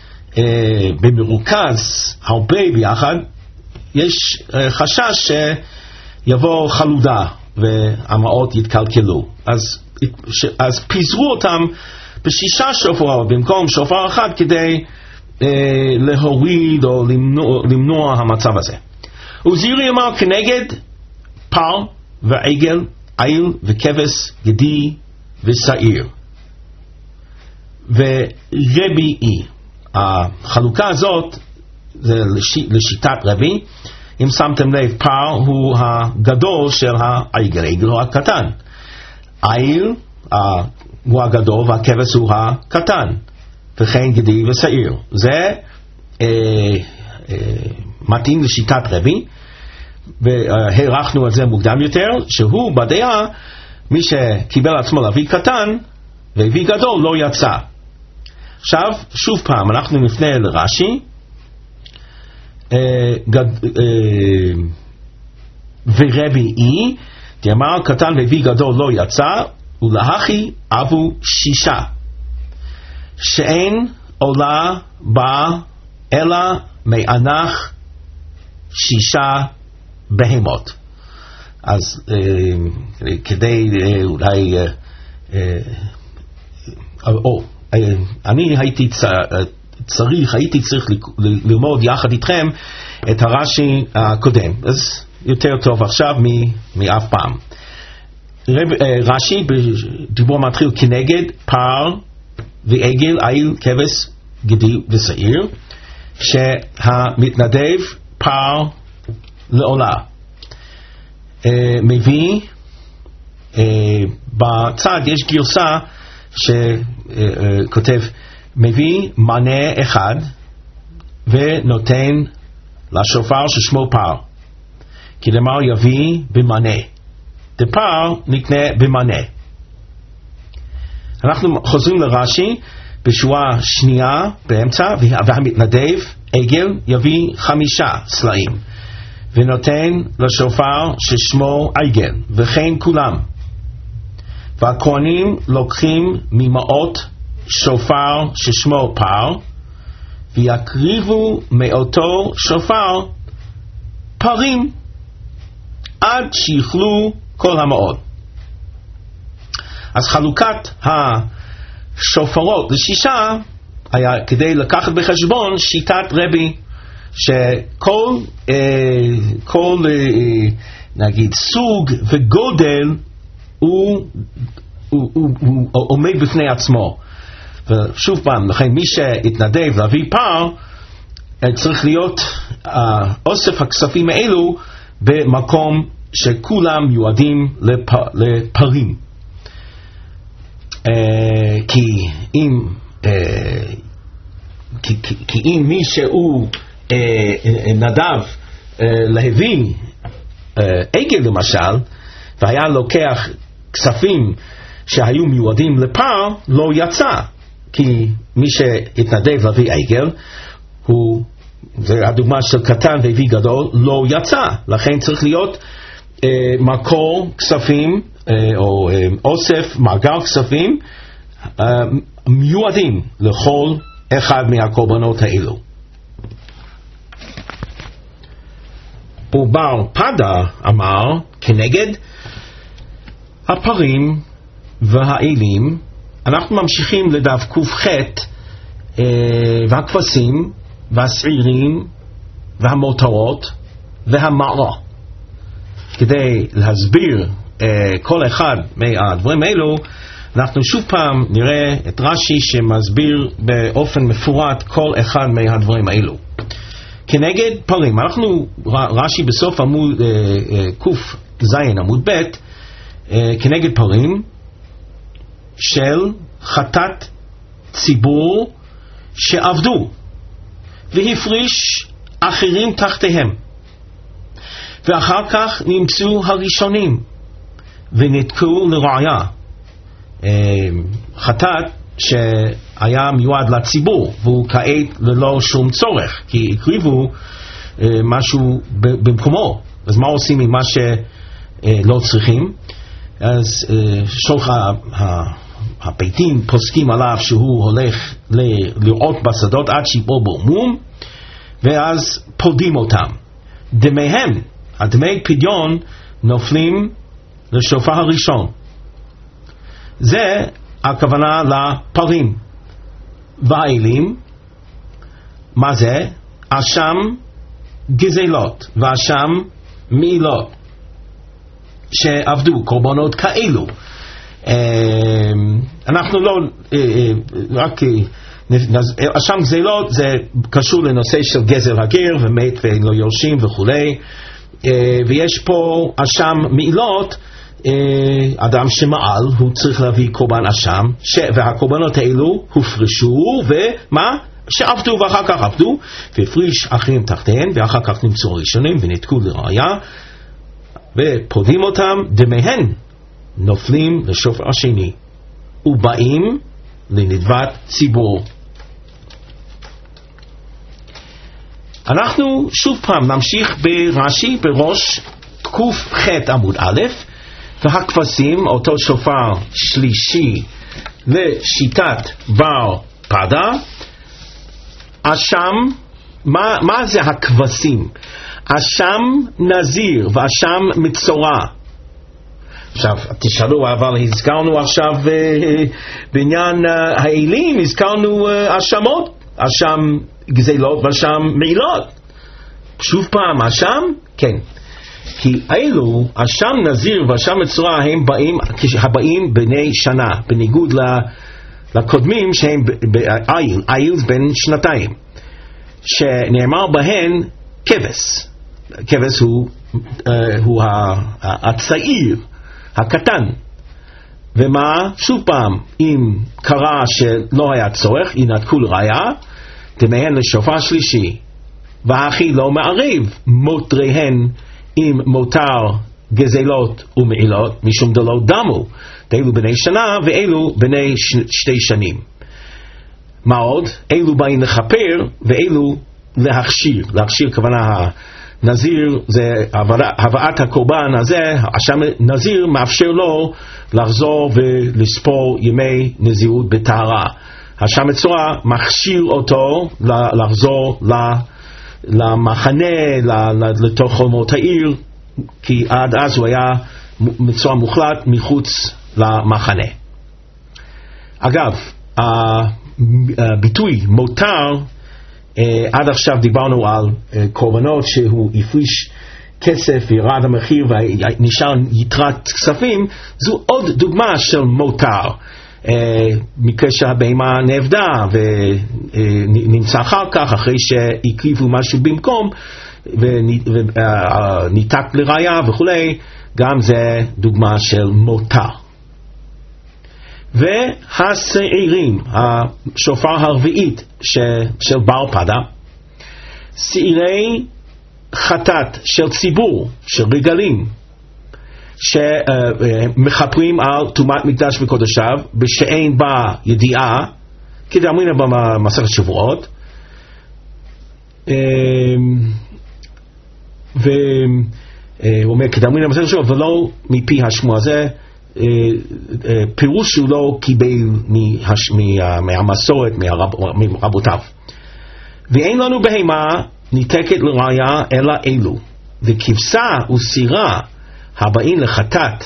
במרוכז הרבה ביחד, יש חשש שיבוא חלודה והמעות יתקלקלו. אז, אז פיזרו אותם בשישה שופרות במקום שופר אחד, כדי אה, להוריד או למנוע, למנוע המצב הזה. וזירי אמר כנגד פר ועגל, עיל וכבש, גדי ושעיר ורביעי. החלוקה הזאת זה לש, לשיטת רבי. אם שמתם לב, פר הוא הגדול של העגל, העגל הוא הקטן, עיל הוא הגדול והכבש הוא הקטן, וכן גדי ושעיר. זה אה, אה, מתאים לשיטת רבי, והערכנו את זה מוקדם יותר, שהוא בדעה מי שקיבל עצמו להביא קטן והביא גדול לא יצא. עכשיו שוב פעם אנחנו נפנה לרש"י. ורביעי דאמר קטן והביא גדול לא יצא, ולהכי אבו שישה. שאין עולה בה אלא מענך שישה בהמות. אז אה, כדי אה, אולי אה, אה, או, אה, אני הייתי צ, אה, צריך, הייתי צריך ל, ללמוד יחד איתכם את הרש"י הקודם, אז יותר טוב עכשיו מאף פעם. רש"י בדיבור מתחיל כנגד פר ועגל, עיל, כבש, גדי ושעיר, שהמתנדב פר לעולה. מביא, בצד יש גרסה שכותב, מביא מנה אחד ונותן לשופר ששמו פר, כי למר יביא במנה. דפר נקנה במנה. אנחנו חוזרים לרש"י בשורה שנייה באמצע, והמתנדב עגל יביא חמישה סלעים ונותן לשופר ששמו עגל, וכן כולם. והכהנים לוקחים ממעות שופר ששמו פר ויקריבו מאותו שופר פרים עד שיכלו כל המעות. אז חלוקת השופרות לשישה היה כדי לקחת בחשבון שיטת רבי, שכל אה, כל אה, נגיד סוג וגודל הוא, הוא, הוא, הוא, הוא עומד בפני עצמו. ושוב פעם, לכן מי שהתנדב להביא פר צריך להיות אה, אוסף הכספים האלו במקום שכולם מיועדים לפ, לפרים. אה, כי אם אה, כי, כי, כי אם מישהו אה, נדב אה, להביא אה, עגל למשל, והיה לוקח כספים שהיו מיועדים לפר, לא יצא, כי מי שהתנדב להביא עגל, הוא, זה הדוגמה של קטן והביא גדול, לא יצא. לכן צריך להיות אה, מקור כספים, אה, או אה, אוסף, מעגל כספים, אה, מיועדים לכל אחד מהקורבנות האלו. ובר פדה אמר כנגד הפרים והאלים. אנחנו ממשיכים לדף ק"ח, אה, והכבשים והשעירים והמותרות והמערה. כדי להסביר אה, כל אחד מהדברים האלו, אנחנו שוב פעם נראה את רש"י שמסביר באופן מפורט כל אחד מהדברים האלו. כנגד פרים, אנחנו, רש"י בסוף עמוד אה, אה, ק"ז עמוד ב', אה, כנגד פרים של חטאת ציבור שעבדו והפריש אחרים תחתיהם, ואחר כך נמצאו הראשונים ונתקעו לרעיה. חטאת שהיה מיועד לציבור והוא כעת ללא שום צורך, כי הקריבו משהו במקומו. אז מה עושים עם מה שלא צריכים? אז שולח הביתים פוסקים עליו שהוא הולך לראות בשדות עד שיפול בו מום, ואז פודים אותם. דמיהם, הדמי פדיון, נופלים לשופר הראשון. זה הכוונה לפרים והאלים. מה זה? אשם גזלות ואשם מעילות שעבדו קורבנות כאלו. אנחנו לא רק אשם גזלות, זה קשור לנושא של גזל הגר ומת ואין לו יורשים וכולי. ויש פה אשם מעילות, אדם שמעל הוא צריך להביא קורבן אשם, והקורבנות האלו הופרשו ומה? שעבדו ואחר כך עבדו והפריש אחרים תחתיהם, ואחר כך נמצאו ראשונים ונתקעו לרעיה ופודים אותם. דמיהן נופלים לשופר השני ובאים לנדבת ציבור. אנחנו שוב פעם נמשיך ברש"י בראש ק"ח עמוד א', והכבשים אותו שופר שלישי לשיטת בר פדה, אשם, מה, מה זה הכבשים? אשם נזיר ואשם מצורע. עכשיו, תשאלו, אבל הזכרנו עכשיו uh, בעניין uh, האלים, הזכרנו uh, אשמות, אשם גזלות ואשם מעילות. שוב פעם, אשם? כן. כי אלו, אשם נזיר ואשם מצורע, הם באים, הבאים בני שנה, בניגוד לקודמים שהם באיל, איל זה בין שנתיים, שנאמר בהן כבש. כבש הוא, uh, הוא הצעיר, הקטן. ומה? שוב פעם, אם קרה שלא היה צורך, ינתקו לראיה, דמיהן לשופר שלישי. והאחי לא מעריב מותריהן עם מותר גזלות ומעילות, משום דלא דמו. אלו בני שנה ואלו בני ש... שתי שנים. מה עוד? אלו באים לכפר ואלו להכשיר. להכשיר כוונה נזיר זה הבאת הקורבן הזה, השם נזיר מאפשר לו לחזור ולספור ימי נזירות בטהרה. השם מצורע מכשיר אותו לחזור למחנה, לתוך חומות העיר, כי עד אז הוא היה מצורע מוחלט מחוץ למחנה. אגב, הביטוי מותר, Uh, עד עכשיו דיברנו על uh, קורבנות שהוא הפריש כסף וירד המחיר ונשאר יתרת כספים. זו עוד דוגמה של מותר, uh, מקרה שהבהמה נאבדה ונמצא אחר כך אחרי שהקריבו משהו במקום וניתק לראיה וכולי, גם זה דוגמה של מותר. והשעירים, השופר הרביעית של בר פדה, שעירי חטאת של ציבור, של רגלים, שמחפרים על תומת מקדש וקודשיו, בשאין בה ידיעה, כדאמרינה במסכת שבועות, והוא אומר כדאמרינה במסכת שבועות, ולא מפי השמוע הזה, פירוש שהוא לא קיבל מהמסורת, מרבותיו. ואין לנו בהמה ניתקת לראיה אלא אלו, וכבשה וסירה הבאים לחטאת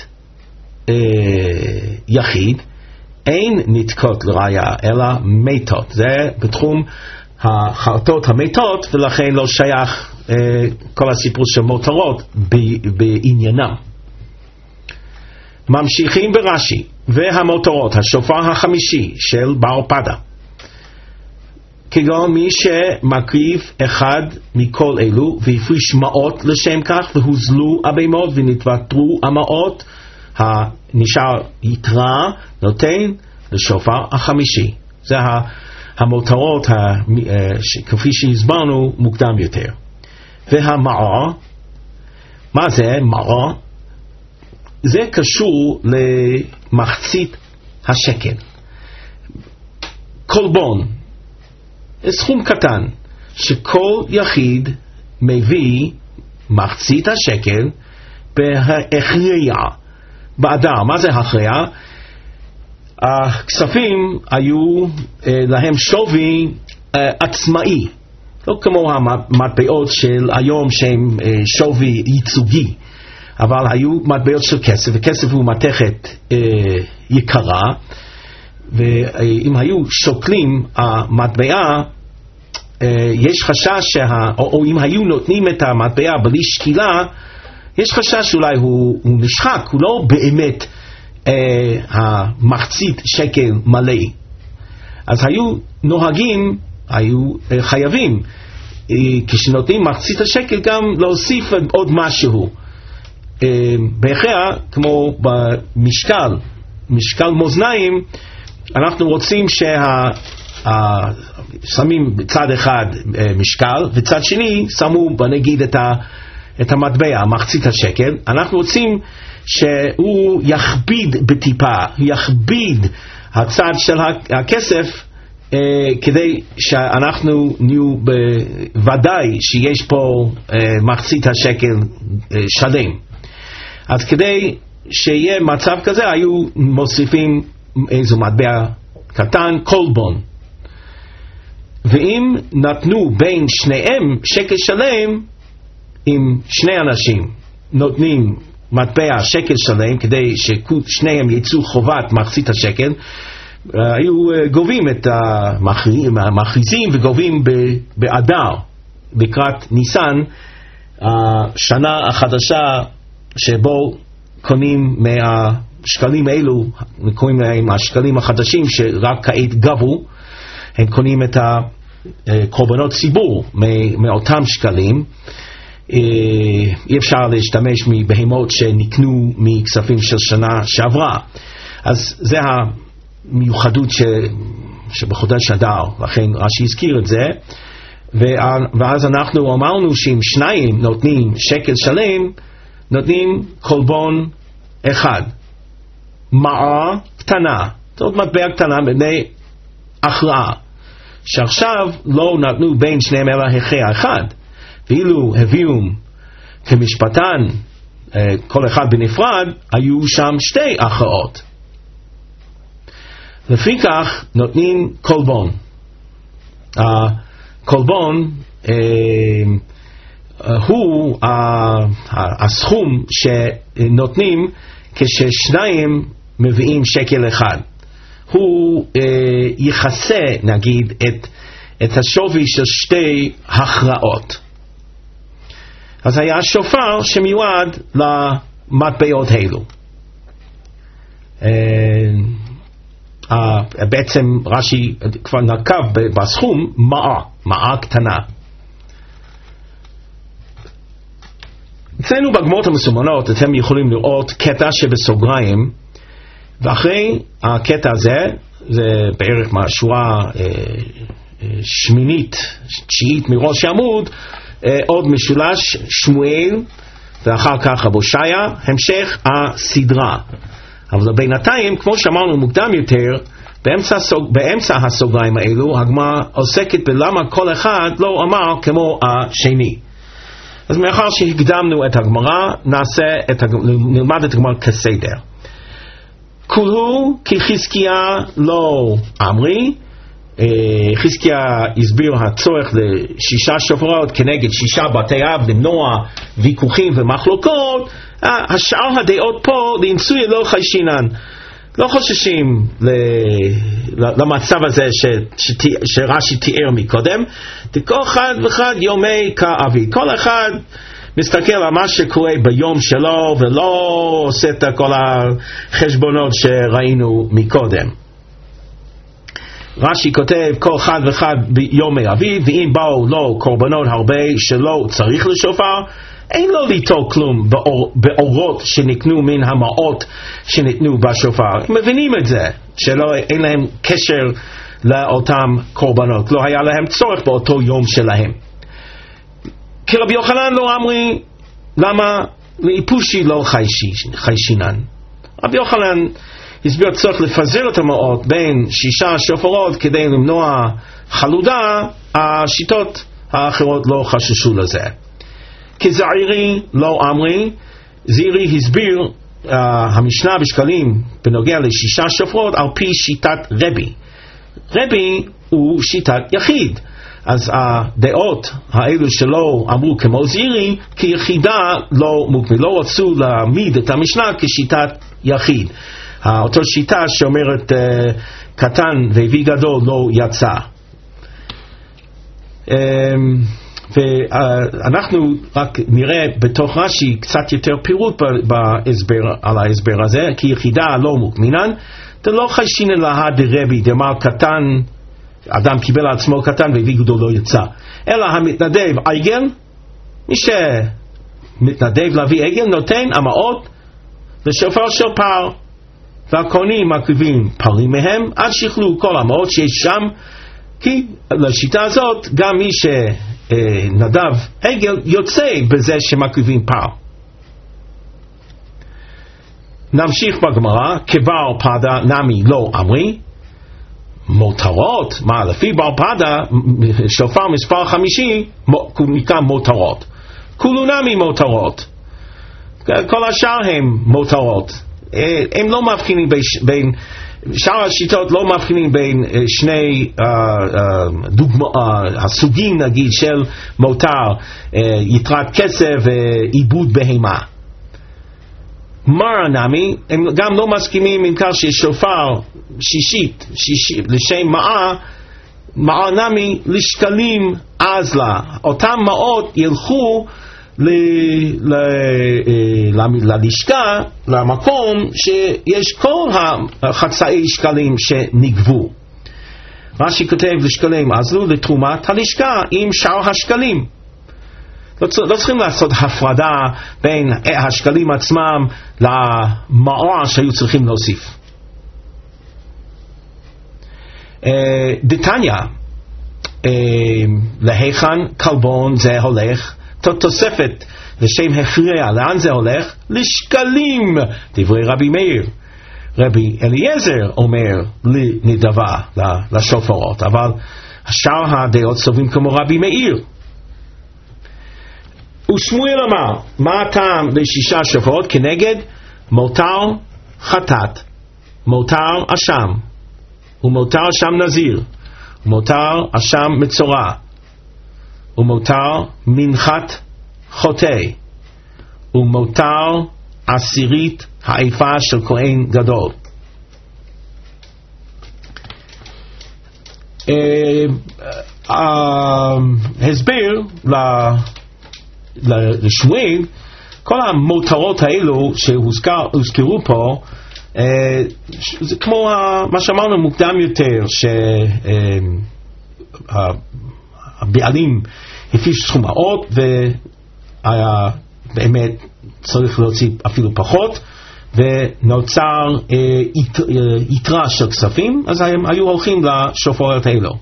יחיד אין נתקות לראיה אלא מתות. זה בתחום החרטות המתות, ולכן לא שייך כל הסיפור של מותרות בעניינם. ממשיכים ברש"י, והמותרות, השופר החמישי של בר פדה, כגון מי שמקריב אחד מכל אלו והפריש מעות לשם כך והוזלו הבהמות ונתוותרו המעות, הנשאר יתרה נותן לשופר החמישי. זה המותרות כפי שהסברנו מוקדם יותר. והמעור, מה זה מעור? זה קשור למחצית השקל. קורבן, סכום קטן, שכל יחיד מביא מחצית השקל בהכריע באדר. מה זה הכריע? הכספים היו להם שווי עצמאי, לא כמו המטבעות של היום שהם שווי ייצוגי, אבל היו מטבעות של כסף, וכסף הוא מתכת אה, יקרה, ואם היו שוקלים המטבעה, אה, יש חשש, שה, או, או אם היו נותנים את המטבעה בלי שקילה, יש חשש שאולי הוא, הוא נשחק, הוא לא באמת אה, המחצית שקל מלא. אז היו נוהגים, היו אה, חייבים, אה, כשנותנים מחצית השקל גם להוסיף עוד משהו. בהכרח, כמו במשקל, משקל מאזניים, אנחנו רוצים ששמים בצד אחד משקל, וצד שני שמו בנגיד את, ה, את המטבע, מחצית השקל. אנחנו רוצים שהוא יכביד בטיפה, יכביד הצד של הכסף, כדי שאנחנו נהיו בוודאי שיש פה מחצית השקל שלם. אז כדי שיהיה מצב כזה, היו מוסיפים איזו מטבע קטן, קורבן. ואם נתנו בין שניהם שקל שלם, עם שני אנשים נותנים מטבע שקל שלם כדי ששניהם יצאו חובת מחצית השקל, היו גובים את המכריזים וגובים באדר לקראת ניסן, השנה החדשה שבו קונים מהשקלים האלו, קוראים להם השקלים החדשים שרק כעת גבו, הם קונים את הקורבנות ציבור מאותם שקלים. אי אפשר להשתמש מבהמות שנקנו מכספים של שנה שעברה. אז זה המיוחדות ש... שבחודש אדר, לכן רש"י הזכיר את זה. ואז אנחנו אמרנו שאם שניים נותנים שקל שלם, נותנים קורבן אחד, מעה קטנה, זאת מטבע קטנה בני הכרעה, שעכשיו לא נתנו בין שניהם אלא הכרעה אחד, ואילו הביאו כמשפטן כל אחד בנפרד, היו שם שתי הכרעות. לפי כך נותנים קורבן. הקורבן אה, הוא אה, הסכום שנותנים כששניים מביאים שקל אחד. הוא אה, יחסה, נגיד, את, את השווי של שתי הכרעות. אז היה שופר שמיועד למטבעות האלו. אה, Uh, בעצם רש"י כבר נקב בסכום מעה, מעה קטנה. אצלנו בגמרות המסומנות אתם יכולים לראות קטע שבסוגריים, ואחרי הקטע הזה, זה בערך מהשורה אה, אה, שמינית, תשיעית מראש העמוד, אה, עוד משולש שמואל, ואחר כך הושע, המשך הסדרה. אבל בינתיים, כמו שאמרנו מוקדם יותר, באמצע, באמצע הסוגריים האלו, הגמרא עוסקת בלמה כל אחד לא אמר כמו השני. אז מאחר שהקדמנו את הגמרא, נעשה את הג... נלמד את הגמרא כסדר. כולו כי חזקיה לא אמרי, חזקיה הסביר הצורך לשישה שופרות כנגד שישה בתי אב, למנוע ויכוחים ומחלוקות. השאר הדעות פה לנשוי לא חיישינן, לא חוששים למצב הזה שרש"י תיאר מקודם. כל אחד ואחד יומי כאבי, כל אחד מסתכל על מה שקורה ביום שלו ולא עושה את כל החשבונות שראינו מקודם. רש"י כותב כל אחד ואחד ביומי אביב, ואם באו לו קורבנות הרבה שלא צריך לשופר, אין לו ליטול כלום באור, באורות שנקנו מן המעות שניתנו בשופר. הם מבינים את זה, שאין להם קשר לאותם קורבנות, לא היה להם צורך באותו יום שלהם. כי רבי יוחנן לא אמרי, למה לאיפושי לא חיישינן? רבי יוחנן הסביר צורך לפזר את המעות בין שישה שופרות כדי למנוע חלודה. השיטות האחרות לא חששו לזה. כזעירי לא אמרי, זעירי הסביר uh, המשנה בשקלים בנוגע לשישה שופרות על פי שיטת רבי. רבי הוא שיטת יחיד, אז הדעות האלו שלא אמרו כמו זעירי כיחידה לא מוקמי, לא רצו להעמיד את המשנה כשיטת יחיד. אותו שיטה שאומרת uh, קטן והביא גדול לא יצא. Um, ואנחנו רק נראה בתוך רש"י קצת יותר פירוט בהסבר, על ההסבר הזה, כי יחידה לא מוקמינן, דלא חיישינן להא דרבי דאמר קטן, אדם קיבל על עצמו קטן והביא גדול לא יצא, אלא המתנדב עגל, מי שמתנדב להביא עגל נותן המעות לשופר של פר, והכהנים מקריבים פרים מהם עד שיכלו כל המעות שיש שם, כי לשיטה הזאת גם מי שנדב עגל יוצא בזה שמקריבים פר. נמשיך בגמרא. כבר פדה נמי לא אמרי, מותרות, מה לפי בר פדה שופר מספר חמישי נקרא מותרות, כולו נמי מותרות, כל השאר הם מותרות. הם לא מבחינים בין שאר השיטות לא מבחינים בין שני uh, uh, דוגמא, uh, הסוגים נגיד של מותר, uh, יתרת כסף ועיבוד בהמה. מרא נמי, הם גם לא מסכימים עם כך ששופר שישית, שישית לשם מעה, מעה נמי לשקלים אז לה. אותם מעות ילכו ל, ל, ל, ללשכה, למקום שיש כל החצאי שקלים שנגבו. רש"י כותב לשקלים אז לו לתרומת הלשכה עם שאר השקלים. לא, לא צריכים לעשות הפרדה בין השקלים עצמם למעור שהיו צריכים להוסיף. דתניא, להיכן כלבון זה הולך? תוספת לשם הפריע, לאן זה הולך? לשקלים, דברי רבי מאיר. רבי אליעזר אומר לנדבה, לשופרות, אבל שאר הדעות סוברים כמו רבי מאיר. ושמואל אמר, מה הטעם לשישה שופרות? כנגד מותר חטאת, מותר אשם, ומותר אשם נזיר, ומותר אשם מצורע, ומותר מנחת חוטא, ומותר עשירית העיפה של כהן גדול. הסבר לשמואל, כל המותרות האלו שהוזכרו פה, זה כמו מה שאמרנו מוקדם יותר, שהבעלים הפיש סכום מעות והיה באמת צריך להוציא אפילו פחות, ונוצר יתרה של כספים, אז הם היו הולכים לשופרות האלו.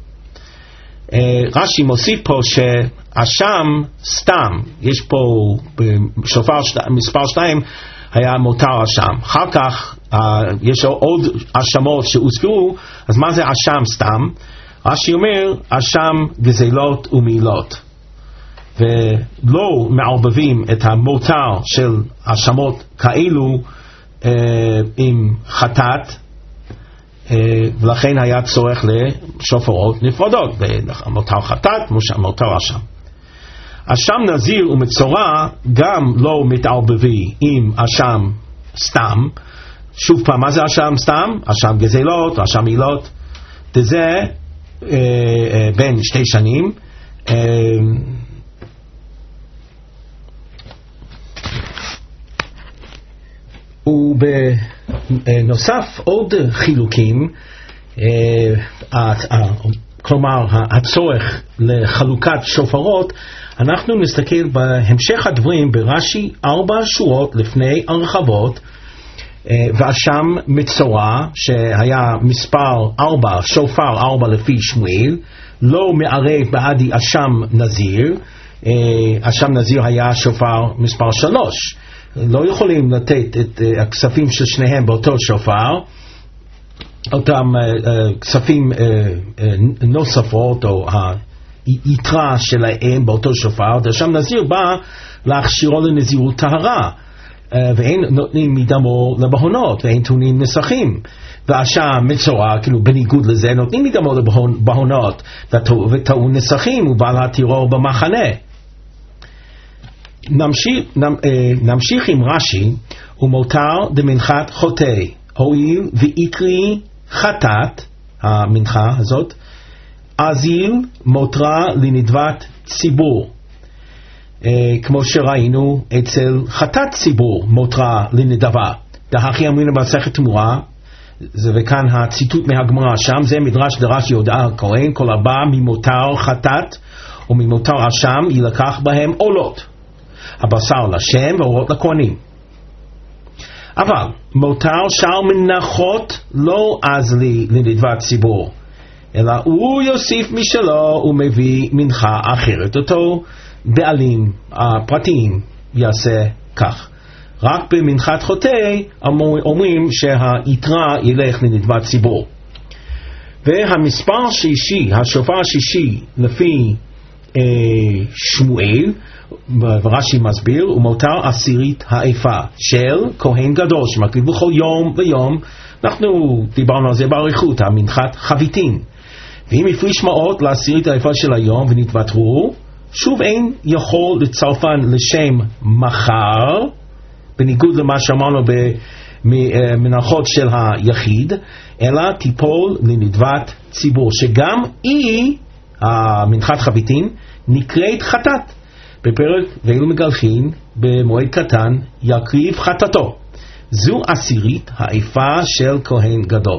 רש"י מוסיף פה שאשם סתם, יש פה בשופר שת, מספר שתיים היה מותר אשם, אחר כך uh, יש עוד אשמות שהוזכרו, אז מה זה אשם סתם? רש"י אומר אשם גזלות ומעילות, ולא מערבבים את המותר של אשמות כאלו uh, עם חטאת, uh, ולכן היה צורך לשופרות נפרדות, מותר חטאת, מותר אשם. אשם נזיר ומצורע גם לא מתערבבי עם אשם סתם. שוב פעם, מה זה אשם סתם? אשם גזלות, אשם מעילות, זה אה, אה, בין שתי שנים. אה, ובנוסף עוד חילוקים, אה, אה, אה, כלומר הצורך לחלוקת שופרות, אנחנו נסתכל בהמשך הדברים ברש"י ארבע שורות לפני הרחבות, ואשם מצורע שהיה מספר ארבע, שופר ארבע לפי שמואל, לא מערב בעדי אשם נזיר. אשם נזיר היה שופר מספר שלוש, לא יכולים לתת את הכספים של שניהם באותו שופר, אותם כספים נוספות או היתרה שלהם באותו שופר. אשם נזיר בא להכשירו לנזירות טהרה, ואין נותנים מדמו לבהונות, ואין טעונים נסכים. ואשם מצורע, כאילו בניגוד לזה, נותנים מדמו לבהונות וטעון נסכים, הוא בא להתירו במחנה. נמשיך, נמשיך עם רש"י, ומותר דמנחת חוטא, הואיל ועיקרי חטאת, המנחה הזאת, אזיל מותרה לנדבת ציבור. אה, כמו שראינו אצל חטאת ציבור מותרה לנדבה. דהכי אמרינו במסכת תמורה, זה וכאן הציטוט מהגמרא, שם זה מדרש דרש יהודה הכהן, כל הבא ממותר חטאת וממותר אשם ילקח בהם עולות, הבשר לשם ואורות לכהנים. אבל מותר שאר מנחות לא אז לי לנדבת ציבור, אלא הוא יוסיף משלו ומביא מנחה אחרת. אותו בעלים הפרטיים יעשה כך. רק במנחת חוטא אומרים שהיתרה ילך לנדבת ציבור. והמספר שישי, השופר השישי לפי אה, שמואל, ורש"י מסביר, ומותר עשירית האיפה של כהן גדול שמקריב בכל יום ויום. אנחנו דיברנו על זה באריכות, המנחת חביתין. ואם הפריש מעות לעשירית האיפה של היום ונתוותרו, שוב אין יכול לצרפן לשם מחר, בניגוד למה שאמרנו במנחות של היחיד, אלא טיפול לנדבת ציבור, שגם היא, המנחת חביתין, נקראת חטאת. בפרק ואילו מגלחין, במועד קטן, יקריב חטאתו. זו עשירית האיפה של כהן גדול.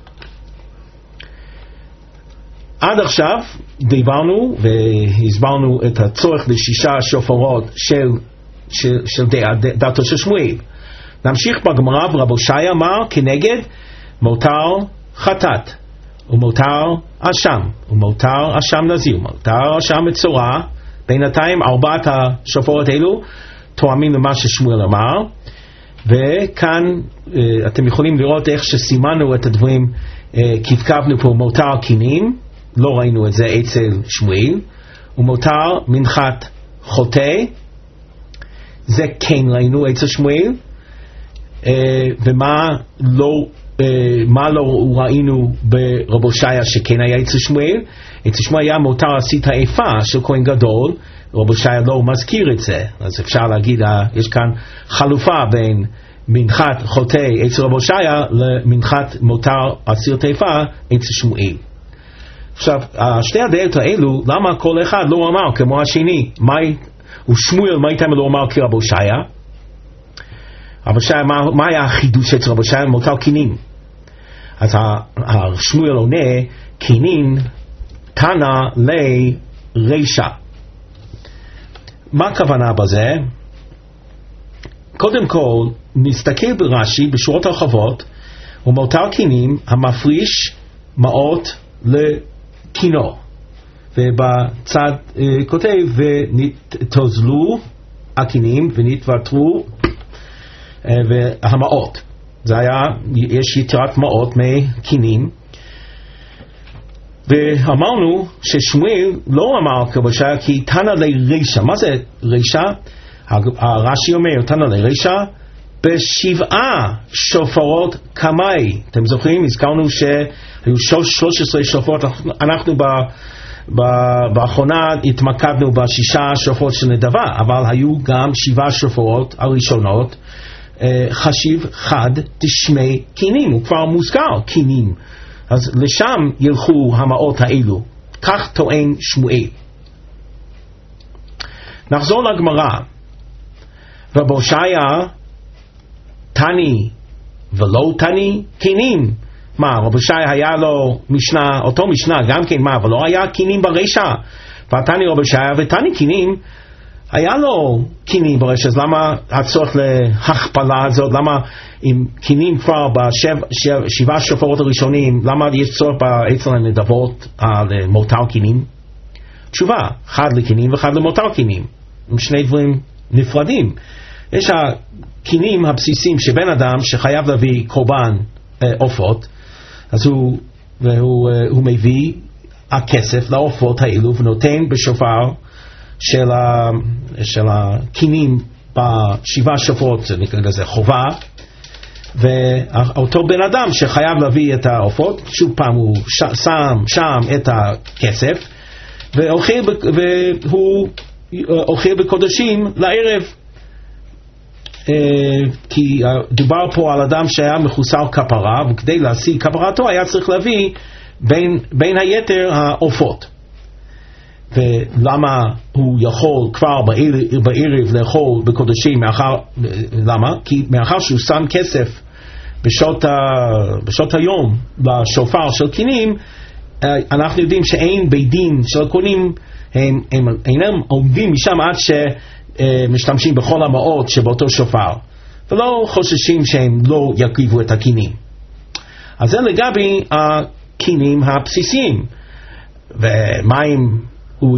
עד עכשיו דיברנו והסברנו את הצורך לשישה שופרות של, של, של דעתו של שמואל. נמשיך בגמרא, ורב הושעיה אמר כנגד מותר חטאת ומותר אשם ומותר אשם נזיר ומותר אשם מצורע. בינתיים ארבעת השופרות האלו תואמים למה ששמואל אמר, וכאן אתם יכולים לראות איך שסימנו את הדברים, כתבנו פה מותר קינים, לא ראינו את זה אצל שמואל, ומותר מנחת חוטא, זה כן ראינו אצל שמואל, ומה לא, מה לא ראינו ברב הושעיה שכן היה אצל שמואל. אצל שמואל היה מותר עשית האיפה של כהן גדול, רב הושעיה לא מזכיר את זה, אז אפשר להגיד, יש כאן חלופה בין מנחת חוטא אצל רב הושעיה למנחת מותר עשית האיפה אצל שמואל. עכשיו, שתי הדעות האלו, למה כל אחד לא אמר כמו השני? ושמואל, מה הייתם לא אמר כרב הושעיה? רב הושעיה, מה, מה היה החידוש אצל רב הושעיה? מותר קינים. אז שמואל עונה, קינים תנא לי רישא. מה הכוונה בזה? קודם כל, נסתכל ברש"י בשורות הרחבות, ומותר קינים המפריש מעות לקינו. ובצד uh, כותב, ונתוזלו הקינים ונתוותרו uh, והמעות. זה היה, יש יתרת מעות מקינים. ואמרנו ששמואל לא אמר כבשע כי תנא לי רישא. מה זה רישא? הרש"י אומר תנא לי רישא בשבעה שופרות קמאי. אתם זוכרים? הזכרנו שהיו שלוש עשרה שופרות. אנחנו ב, ב, באחרונה התמקדנו בשישה שופרות של נדבה, אבל היו גם שבעה שופרות הראשונות, חשיב חד תשמי קינים, הוא כבר מוזכר קינים, אז לשם ילכו המעות האלו. כך טוען שמואל. נחזור לגמרא. רב הושעיה תני ולא תני קינים. מה, רב הושעיה היה לו משנה, אותו משנה גם כן, מה, ולא היה קינים ברשע? ותני רב הושעיה ותני קינים, היה לו קינים ברשע. אז למה הצורך להכפלה הזאת? למה אם קינים כבר בשבעה שופרות הראשונים, למה יש צורך אצל הנדבות על מותר קינים? תשובה, אחד לקינים ואחד למותר קינים, עם שני דברים נפרדים. יש הקינים הבסיסיים שבן אדם שחייב להביא קורבן עופות, אז הוא, הוא, הוא מביא הכסף לעופות האלו ונותן בשופר של, ה, של הקינים בשבעה שופרות, זה נקרא לזה חובה, ואותו בן אדם שחייב להביא את העופות, שוב פעם הוא ש, שם שם את הכסף ואוכל, והוא אוכל בקודשים לערב. כי דובר פה על אדם שהיה מחוסר כפרה, וכדי להשיג כפרתו היה צריך להביא בין, בין היתר העופות. ולמה הוא יכול כבר בערב, בערב לאכול בקודשים? מאחר, למה? כי מאחר שהוא שם כסף בשעות, ה, בשעות היום בשופר של קינים, אנחנו יודעים שאין בית דין של הכהנים, הם, הם אינם עומדים משם עד שמשתמשים בכל המעות שבאותו שופר, ולא חוששים שהם לא יקריבו את הקינים. אז זה לגבי הקינים הבסיסיים. ומים הוא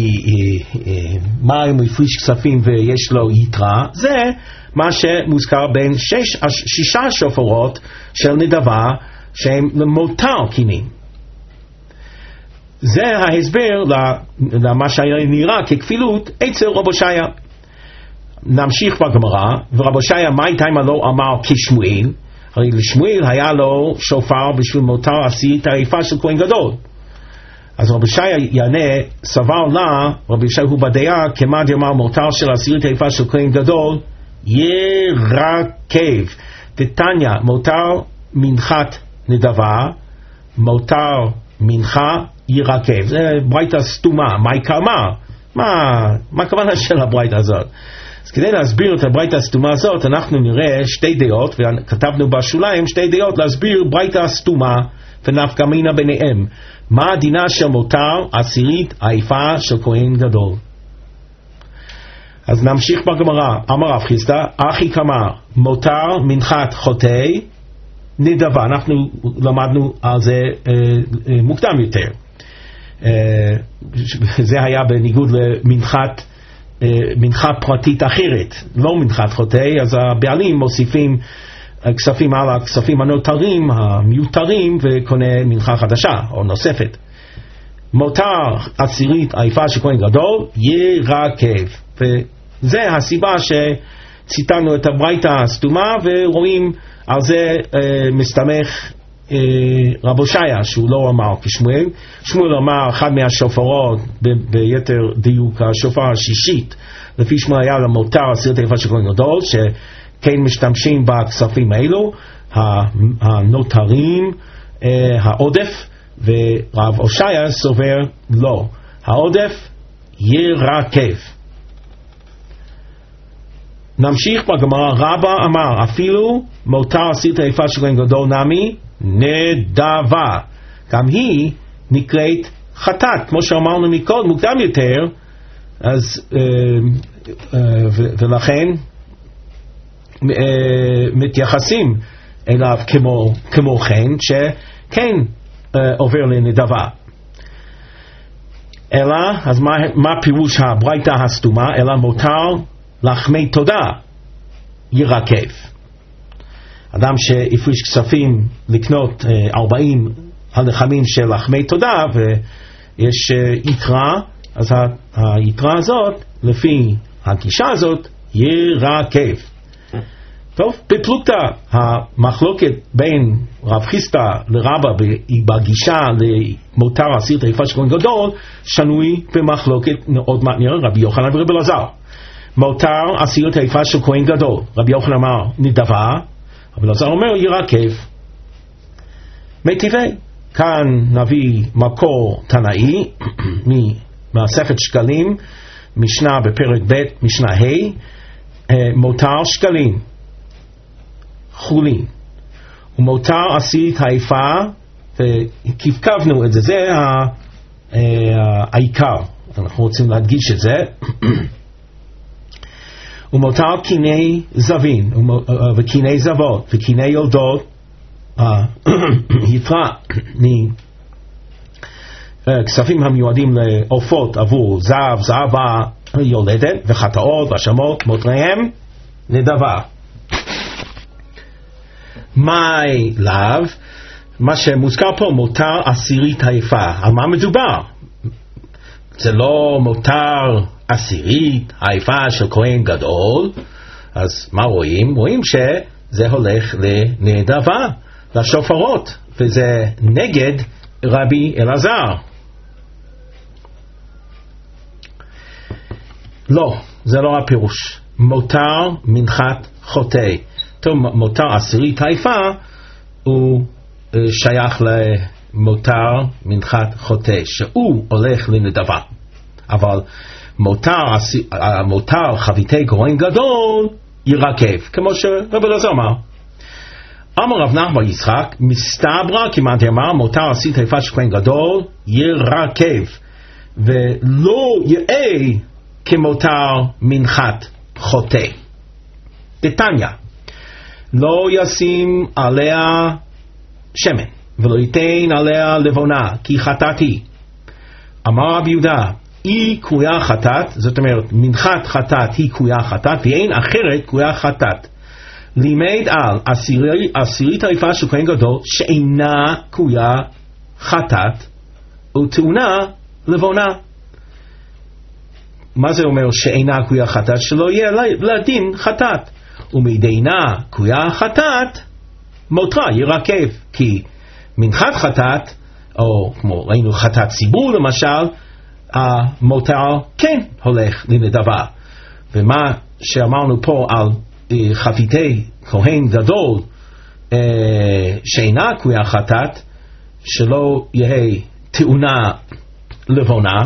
מים הוא הפריש כספים ויש לו יתרה, זה מה שמוזכר בין שש, שישה שופרות של נדבה שהם למותר קינים. זה ההסבר למה שהיה נראה ככפילות אצל רב הושעיה. נמשיך בגמרא, ורב הושעיה מאי תימא לא אמר כשמואל, הרי לשמואל היה לו שופר בשביל מותר עשירית העיפה של כהן גדול. אז רב הושעיה יענה, סבר לה, רב הושעיה הוא בדעה, כמה דאמר מותר של עשירית העיפה של כהן גדול, ירקב. דתניא, מותר מנחת נדבה, מותר מנחה ירקב. זה ברייתא סתומה, מה יקמה? מה, מה הכוונה של הברייתא הזאת? אז כדי להסביר את הברייתא הסתומה הזאת, אנחנו נראה שתי דעות, וכתבנו בשוליים שתי דעות להסביר ברייתא סתומה ונפקא מינה ביניהם. מה הדינה של מותר עשירית העיפה של כהן גדול? אז נמשיך בגמרא. אמר רב חיסדא, אחי כמה מותר מנחת חוטא נדבה. אנחנו למדנו על זה אה, אה, מוקדם יותר. אה, זה היה בניגוד למנחת אה, מנחה פרטית אחרת, לא מנחת חוטא. אז הבעלים מוסיפים כספים על הכספים הנותרים המיותרים וקונה מנחה חדשה או נוספת. מותר עשירית העיפה של כהן גדול ירקב. וזה הסיבה שציטטנו את הברייתא הסתומה, ורואים על זה אה, מסתמך אה, רב הושעיה, שהוא לא אמר כשמואל. שמואל אמר אחד מהשופרות, ב- ביתר דיוק השופר השישית, לפי שמואל היה למותר עשירית העיפה של כהן גדול, שכן משתמשים בכספים האלו הנותרים, אה, העודף. ורב הושעיה סובר לא, העודף ירקב. נמשיך בגמרא. רבא אמר אפילו מותר עשירית העיפה של כהן גדול נמי נדבה, גם היא נקראת חטאת, כמו שאמרנו מקודם מוקדם יותר. אז אה, אה, ו- ולכן אה, מתייחסים אליו כמו, כמו כן, שכן אה, עובר לנדבה. אלא, אז מה, מה פירוש הברייתא הסתומה? אלא מותר לחמי תודה ירקב. אדם שהפריש כספים לקנות ארבעים הלחמים של לחמי תודה ויש יקרה, אז היתרה הזאת לפי הגישה הזאת ירקב. טוב, בפלוגתא המחלוקת בין רב חיסדא לרבא בגישה למותר עשירית העיפה של כהן גדול שנוי במחלוקת עוד מעט נראה רבי יוחנן ורבי אלעזר. מותר עשירית העיפה של כהן גדול, רבי יוחנן אמר נדבה, רבי אלעזר אומר ירקב. מטיבי, כאן נביא מקור תנאי ממסכת שקלים, משנה בפרק ב' משנה ה', מותר שקלים חולין ומותר עשירית העיפה, וכיווקבנו את זה, זה העיקר, אנחנו רוצים להדגיש את זה. ומותר קיני זבין וקיני זבות וקיני יולדות, יתרה מכספים המיועדים לעופות עבור זב, זבה יולדת, וחטאות והשמות מותריהם נדבה. מאי לאו, מה שמוזכר פה מותר עשירית העיפה, על מה מדובר? זה לא מותר עשירית העיפה של כהן גדול. אז מה רואים? רואים שזה הולך לנדבה, לשופרות, וזה נגד רבי אלעזר. לא, זה לא הפירוש. מותר מנחת חוטא. טוב, מותר עשירית העיפה הוא שייך למותר מנחת חוטא, שהוא הולך לנדבה. אבל מותר, מותר חביתי כהן גדול ירקב, כמו שרבי אלעזר אמר. אמר רב נחמן בר יצחק, מסתברא כמעט אמר מותר עשירית העיפה של כהן גדול ירקב, ולא יאה כמותר מנחת חוטא. דתניא, לא ישים עליה שמן ולא ייתן עליה לבונה כי חטאת היא. אמר רבי יהודה, היא קרויה חטאת, זאת אומרת מנחת חטאת היא קרויה חטאת, ואין אחרת קרויה חטאת. לימד על עשירית העיפה של כהן גדול שאינה קרויה חטאת וטעונה לבונה. מה זה אומר שאינה קויה חטאת? שלא יהיה לדין חטאת. ומדינה קויה חטאת מותרה ירקב, כי מנחת חטאת, או כמו ראינו חטאת ציבור למשל, המותר כן הולך לנדבה. ומה שאמרנו פה על חפיתי כהן גדול שאינה קויה חטאת, שלא יהיה טעונה לבונה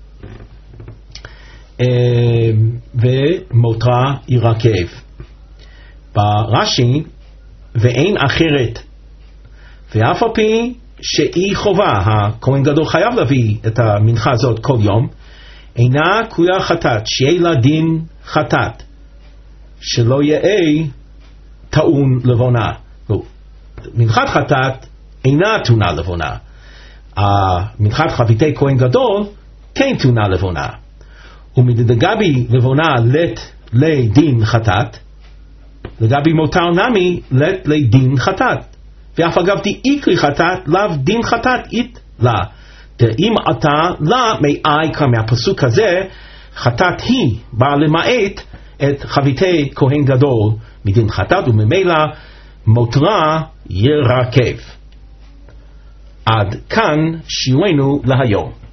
ומותרה ירקב. ברש"י, ואין אחרת, ואף על פי שהיא חובה, הכהן גדול חייב להביא את המנחה הזאת כל יום, אינה קויה חטאת, שיהיה לה דין חטאת, שלא יהיה טעון לבונה. מנחת חטאת אינה טעונה לבונה, מנחת חביתי כהן גדול כן טעונה לבונה. ומדגבי לבונה לת לדין חטאת, לגבי מותר נמי לת לדין חטאת. ואף אגב די איקרי חטאת לאו דין חטאת אית לה. אם אתה לה מאי כאן מהפסוק הזה, חטאת היא באה למעט את חביתי כהן גדול מדין חטאת, וממילא מותרה ירקב. עד כאן שיעורנו להיום.